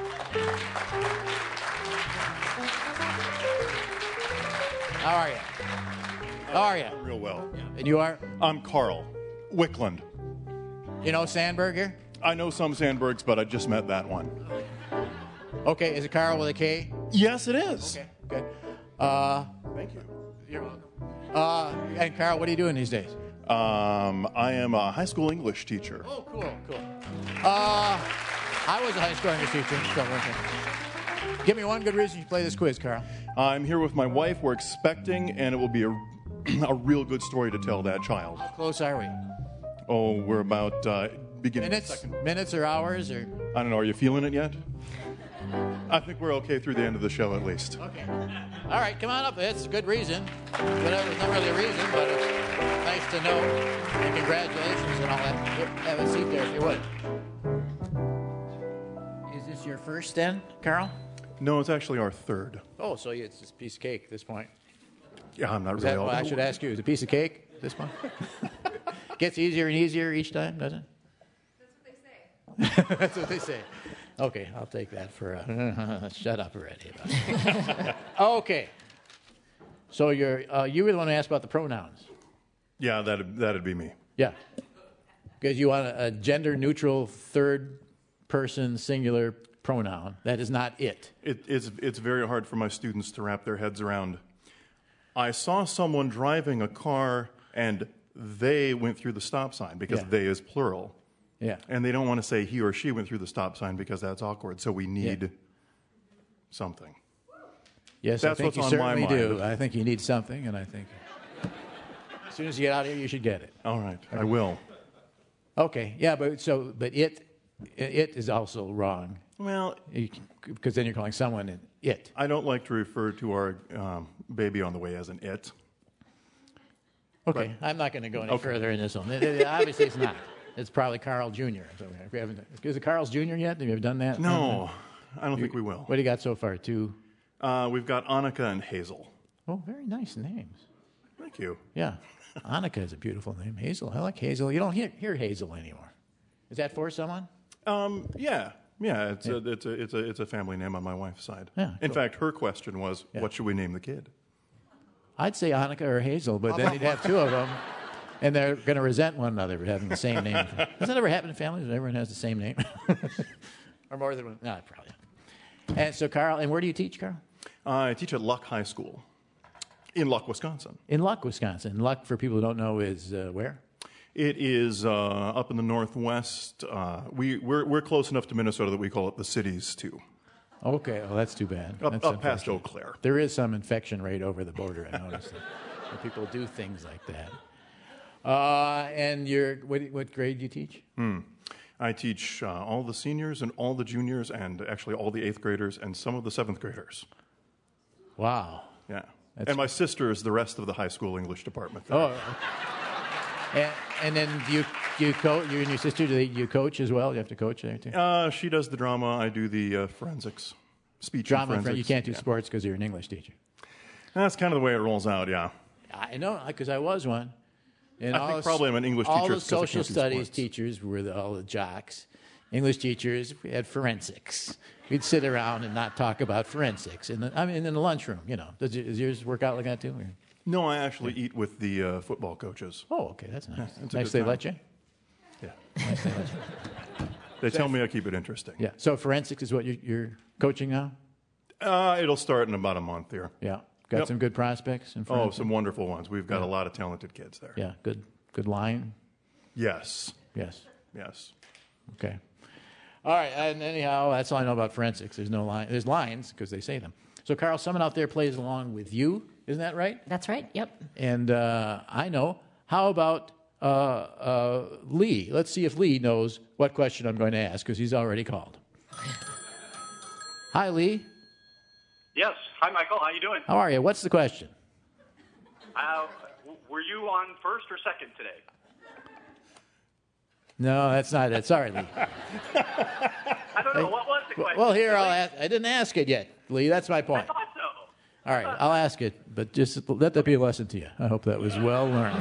How are you? How are you? Real well. And you are? I'm Carl Wickland. You know Sandberg here? I know some Sandbergs, but I just met that one. Okay, is it Carl with a K? Yes, it is. Okay, good. Uh, Thank you. You're welcome. Uh, and Carl, what are you doing these days? Um, I am a high school English teacher. Oh, cool, cool. Uh, I was a high school English teacher. So okay. Give me one good reason you play this quiz, Carl. I'm here with my wife. We're expecting, and it will be a, a real good story to tell that child. How close are we? Oh, we're about uh, beginning. Minutes? Second. Minutes or hours? Or? I don't know. Are you feeling it yet? I think we're okay through the end of the show, at least. Okay. All right, come on up. That's a good reason. Whatever, it's not really a reason, but it's nice to know. And congratulations and all that. Have a seat there if you would. Is this your first then, Carl? No, it's actually our third. Oh, so it's just a piece of cake at this point. Yeah, I'm not Is really. that all what I should ask you? Is it a piece of cake at this point? Gets easier and easier each time, doesn't it? That's what they say. That's what they say. Okay, I'll take that for a... Shut up already. About it. Okay. So you're uh, you were the one who asked about the pronouns. Yeah, that'd, that'd be me. Yeah. Because you want a, a gender-neutral third-person singular pronoun. That is not it. it it's, it's very hard for my students to wrap their heads around. I saw someone driving a car, and they went through the stop sign, because Yeah. they is plural. Yeah. And they don't want to say he or she went through the stop sign because that's awkward, so we need Yeah. something. Yes, That's I think what's you on my certainly mind. do. I think you need something, and I think as soon as you get out of here, you should get it. All right, I will. Okay, yeah, but so but it it is also wrong. Well, because then you're calling someone an it. I don't like to refer to our um, baby on the way as an it. Okay, I'm not going to go any Okay. further in this one. It- it- obviously, it's not. It's probably Carl Junior So if we haven't, is it Carl's Junior yet? Have you ever done that? No, I don't think we will. What do you got so far? Two. Uh, we've got Annika and Hazel. Oh, very nice names. Thank you. Yeah, Annika is a beautiful name. Hazel, I like Hazel. You don't hear, hear Hazel anymore. Is that for someone? Um, yeah, yeah. It's a it's a it's a it's a family name on my wife's side. Yeah, In cool. fact, her question was, "What should we name the kid?" I'd say Annika or Hazel, but then you'd have two of them, and they're going to resent one another for having the same name. Does that ever happen in families when everyone has the same name? Or more than one? No, probably not. And so, Carl, and where do you teach, Carl? Uh, I teach at Luck High School in Luck, Wisconsin. In Luck, Wisconsin. Luck, for people who don't know, is uh, where? It is uh, up in the northwest. Uh, we we're we're close enough to Minnesota that we call it the cities too. Okay, well, that's too bad. Up, That's up past Eau unfortunate. Claire. There is some infection rate over the border, I noticed. that, where people do things like that. Uh, and you're, what, what grade do you teach? Hmm. I teach uh, all the seniors and all the juniors and actually all the eighth graders and some of the seventh graders. Wow. Yeah. That's- and my sister is the rest of the high school English department. there. Oh, and, and then do you, do you coach, you and your sister, do they, you coach as well? You have to coach there too? Uh, she does the drama. I do the uh, forensics, speech Drama, and fr- forensics. you can't do Yeah. sports because you're an English teacher. That's kind of the way it rolls out, yeah. I know, because I was one. And I all think the- probably I'm an English all teacher the because I can't social do studies sports. teachers were the, all the jocks. English teachers, we had forensics. We'd sit around and not talk about forensics. In the, I mean, in the lunchroom, you know. Does, y- does yours work out like that too? Or? No, I actually eat with the uh, football coaches. Oh, okay, that's nice. Yeah, it's a nice good they time. let you? Yeah. Nice they let you. They tell me I keep it interesting. Yeah. So forensics is what you're, you're coaching now? Uh, it'll start in about a month here. Yeah. Got Yep. some good prospects in Oh, forensics? some wonderful ones. We've got Yeah. a lot of talented kids there. Yeah, good, good line. Yes. Yes. Yes. Okay. All right. And anyhow, that's all I know about forensics. There's no line. There's lines because they say them. So, Carl, someone out there plays along with you. Isn't that right? That's right. Yep. And uh, I know. How about uh, uh, Lee? Let's see if Lee knows what question I'm going to ask because he's already called. Hi, Lee. Yes. Hi, Michael. How you doing? How are you? What's the question? Uh, w- were you on first or second today? No, that's not it. Sorry, Lee. I don't know. What was the question? Well, here, I'll ask. I didn't ask it yet, Lee. That's my point. I thought so. All right, I'll ask it, but just let that be a lesson to you. I hope that was well learned.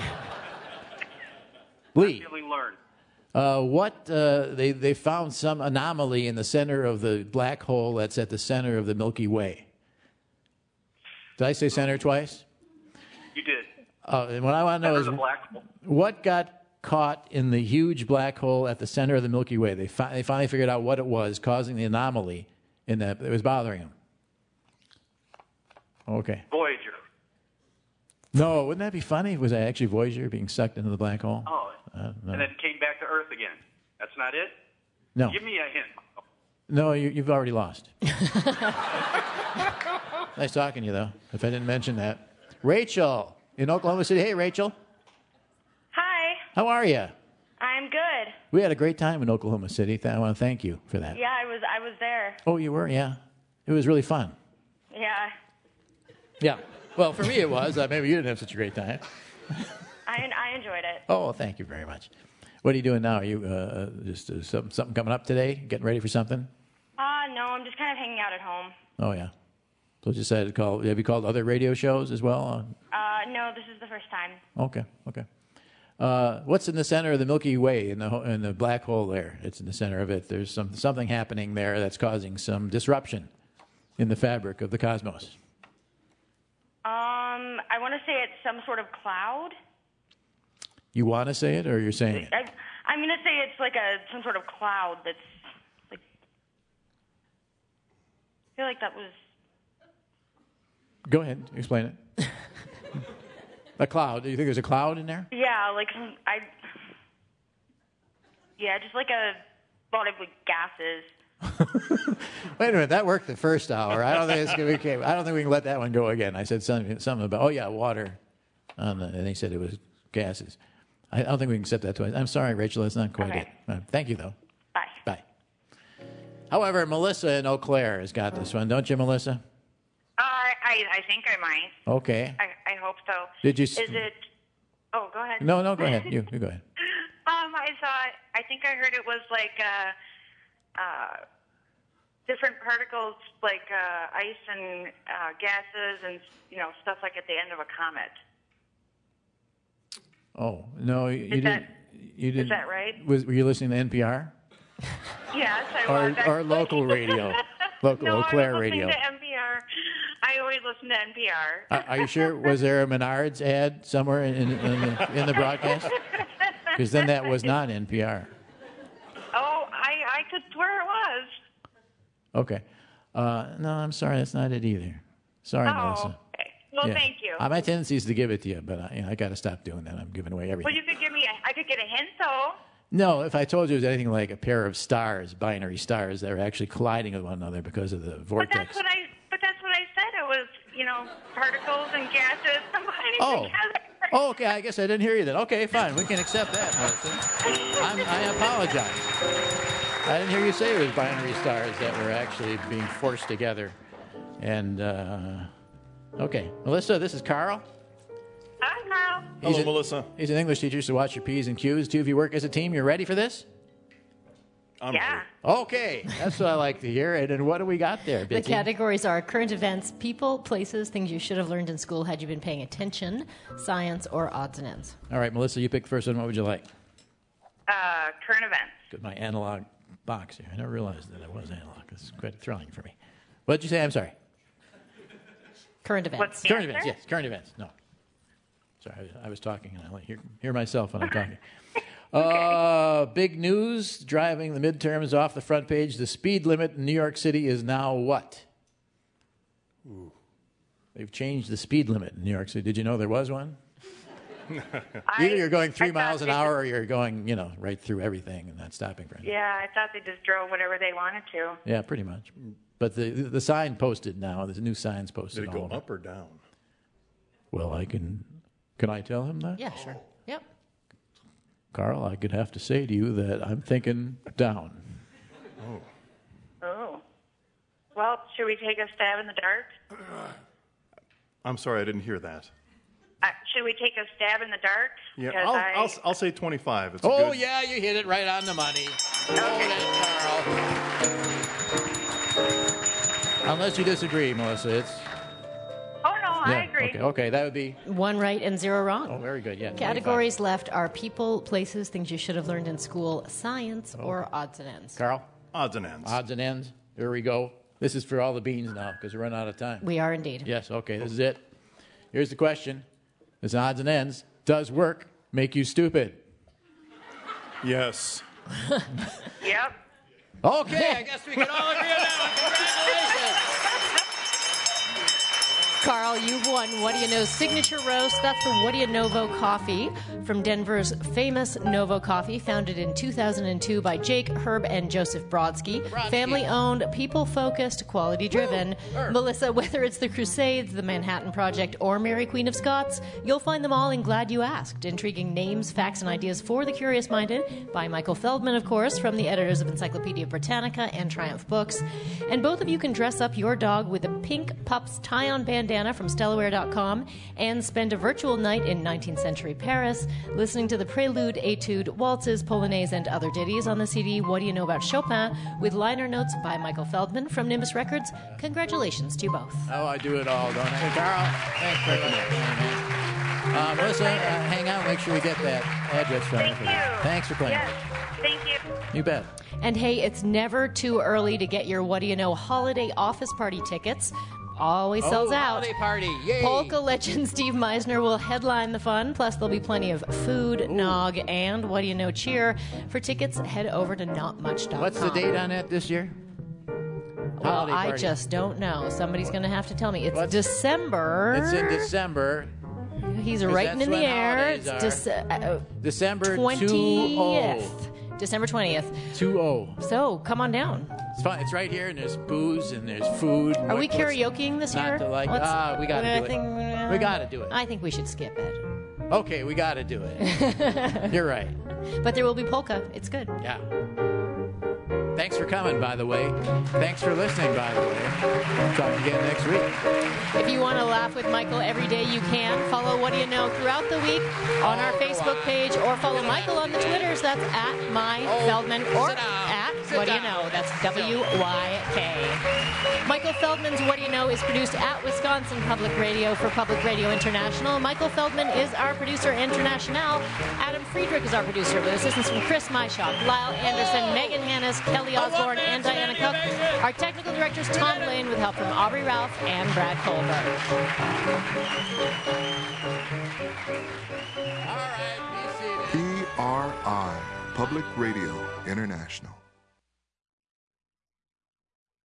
Lee, Really learn. uh, what uh, they they found some anomaly in the center of the black hole that's at the center of the Milky Way. Did I say center twice? You did. Uh, and what I want to know Center is of the black hole. what got caught in the huge black hole at the center of the Milky Way. They, fi- they finally figured out what it was causing the anomaly in that it was bothering them. Okay. Voyager. No, wouldn't that be funny? Was that actually Voyager being sucked into the black hole? Oh. Uh, no. And then came back to Earth again. That's not it? No. Give me a hint. No, you, you've already lost. Nice talking to you, though, if I didn't mention that. Rachel in Oklahoma City. Hey, Rachel. Hi, How are you? I'm good. We had a great time in Oklahoma City. Th- I want to thank you for that. Yeah, I was I was there. Oh, you were? Yeah. It was really fun. Yeah, Yeah. Well, for me it was. Uh, maybe you didn't have such a great time. I I enjoyed it. Oh, thank you very much. What are you doing now? Are you uh, just uh, something, something coming up today? Getting ready for something? Uh no, I'm just kind of hanging out at home. Oh, yeah. So just decided to call. Have you called other radio shows as well? Uh no, this is the first time. Okay, okay. Uh, what's in the center of the Milky Way, in the ho- in the black hole there? It's in the center of it. There's some something happening there that's causing some disruption in the fabric of the cosmos. Um, some sort of cloud. You want to say it, or you're saying it? I, I'm going to say it's like a some sort of cloud that's like. I feel like that was. Go ahead, explain it. A cloud. Do you think there's a cloud in there? Yeah, like some, I. Yeah, just like a lot of like gases. Wait a minute, that worked the first hour. I don't think it's gonna be okay. I don't think we can let that one go again. I said something, something about oh yeah, water, on the, and they said it was gases. I don't think we can accept that twice. I'm sorry, Rachel, that's not quite Okay. it. Uh, thank you though. Bye. Bye. However, Melissa in Eau Claire has got this one, don't you, Melissa? Uh, I I think I might. Okay. I, I hope so. Did you Is s- it? Oh, go ahead. No, no, go ahead. You, you go ahead. Um, I thought. I think I heard it was like uh, uh, different particles, like uh, ice and uh, gases, and you know stuff like at the end of a comet. Oh no, you, you Is didn't. that- you is didn't. that right? Was were you listening to N P R Yes, I or was. or local radio? Local no, Eau Claire I was radio. listening to N P R. I always listen to N P R. Are, are you sure? Was there a Menards ad somewhere in, in, in, the, in the broadcast? Because then that was not N P R. Oh, I I could swear it was. Okay. Uh, no, I'm sorry. That's not it either. Sorry, Oh, Melissa. okay. Well, Yeah. thank you. Uh, my tendency is to give it to you, but I, you know, I got to stop doing that. I'm giving away everything. Well, you could give me. A, I could get a hint though. No, if I told you it was anything like a pair of stars, binary stars, that are actually colliding with one another because of the But vortex. that's what I. But that's what I said. It was, you know, particles and gases combining Oh. together. Oh, okay. I guess I didn't hear you then. Okay, fine. We can accept that, Melissa. I'm, I apologize. I didn't hear you say it was binary stars that were actually being forced together. And, uh, okay. Melissa, this is Carl. Hi, Carl. He's Hello, a- Melissa. He's an English teacher, so watch your P's and Q's. Two of you work as a team. You're ready for this? I'm yeah. Okay. That's what I like to hear. And then what do we got there, The Vicky? categories are current events, people, places, things you should have learned in school had you been paying attention, science, or odds and ends. All right, Melissa, you pick first one. What would you like? Uh, current events. Got my analog box here. I never realized that it was analog. It's quite thrilling for me. What did you say? I'm sorry. Current events. What's the Current answer? events, yes. Current events. No. Sorry, I was, I was talking and I let hear, hear myself when I'm talking. Uh, big news driving the midterms off the front page. The speed limit in New York City is now what? Ooh. They've changed the speed limit in New York City. Did you know there was one? Either you're going three I miles thought an they hour or you're going, you know, right through everything and not stopping for anything. Yeah, I thought they just drove whatever they wanted to. Yeah, pretty much. But the the sign posted now. There's new signs posted. Did it go all over. up or down? Well, I can. Can I tell him that? Yeah, sure. Yep. Carl, I could have to say to you that I'm thinking down. Oh. Oh. Well, should we take a stab in the dark? I'm sorry, I didn't hear that. Uh, should we take a stab in the dark? Yeah, Because I'll, I, I'll, I'll say twenty-five. It's a Oh, good- yeah, you hit it right on the money. Unless you disagree, Melissa. It's, Oh no, I yeah, agree. Okay, okay, that would be. One right and zero wrong. Oh, very good. Yeah. Categories left are people, places, things you should have learned in school, science, or odds and ends. Carl? Odds and ends. Odds and ends. Here we go. This is for all the beans now because we're running out of time. We are indeed. Yes, okay, this is it. Here's the question. This odds and ends. Does work make you stupid? Yes. Yep. Okay, I guess we can all agree on that one. Congratulations. Carl, you've won What Do You Know's signature roast. That's the What Do You Novo coffee from Denver's famous Novo Coffee, founded in two thousand two by Jake, Herb, and Joseph Brodsky. Brodsky. Family-owned, people-focused, quality-driven. Melissa, whether it's the Crusades, the Manhattan Project, or Mary Queen of Scots, you'll find them all in Glad You Asked. Intriguing names, facts, and ideas for the curious-minded by Michael Feldman, of course, from the editors of Encyclopedia Britannica and Triumph Books. And both of you can dress up your dog with a pink Pups tie-on bandana from Stellaware dot com and spend a virtual night in nineteenth century Paris listening to the prelude, etude, waltzes, polonaise, and other ditties on the C D What Do You Know About Chopin with liner notes by Michael Feldman from Nimbus Records. Congratulations to you both. Oh, I do it all, don't I? Hey, Carl, thanks very much. Uh, Melissa, uh, hang out. Make sure we get that address from Thank you. you. Thanks for playing. Yes. Thank you. You bet. And hey, it's never too early to get your What Do You Know holiday office party tickets. always sells oh, out. Holiday party. Yay. Polka legend Steve Meisner will headline the fun. Plus, there'll be plenty of food, nog, and what do you know, cheer. For tickets, head over to not much dot com. What's the date on that this year? Well, Holiday I party. just don't know. Somebody's going to have to tell me. It's December. It's in December. He's 'Cause writing that's in the when air. holidays It's are. Dece- uh, December twentieth. December twentieth. two oh. So come on down. It's fun. It's right here, and there's booze and there's food. Are we karaokeing this not year? to like? Let's- Ah, we got to I do it. think- we got to do it. I think we should skip it. Okay, we got to do it. You're right. But there will be polka. It's good. Yeah. Thanks for coming, by the way. Thanks for listening, by the way. Talk again next week. If you want to laugh with Michael every day, you can. Follow What Do You Know throughout the week on our Facebook page, or follow Michael on the Twitters. That's at My Feldman, or at What Do You Know. That's W Y K. Michael Feldman's What Do You Know is produced at Wisconsin Public Radio for Public Radio International. Michael Feldman is our producer international. Adam Friedrich is our producer, with assistance from Chris Myshock, Lyle Anderson, Megan Hannes, Kelly Osborne, and Diana Cook. Our technical director is Tom Blaine, with help from Aubrey Ralph and Brad Colbert. P R I, Public Radio International.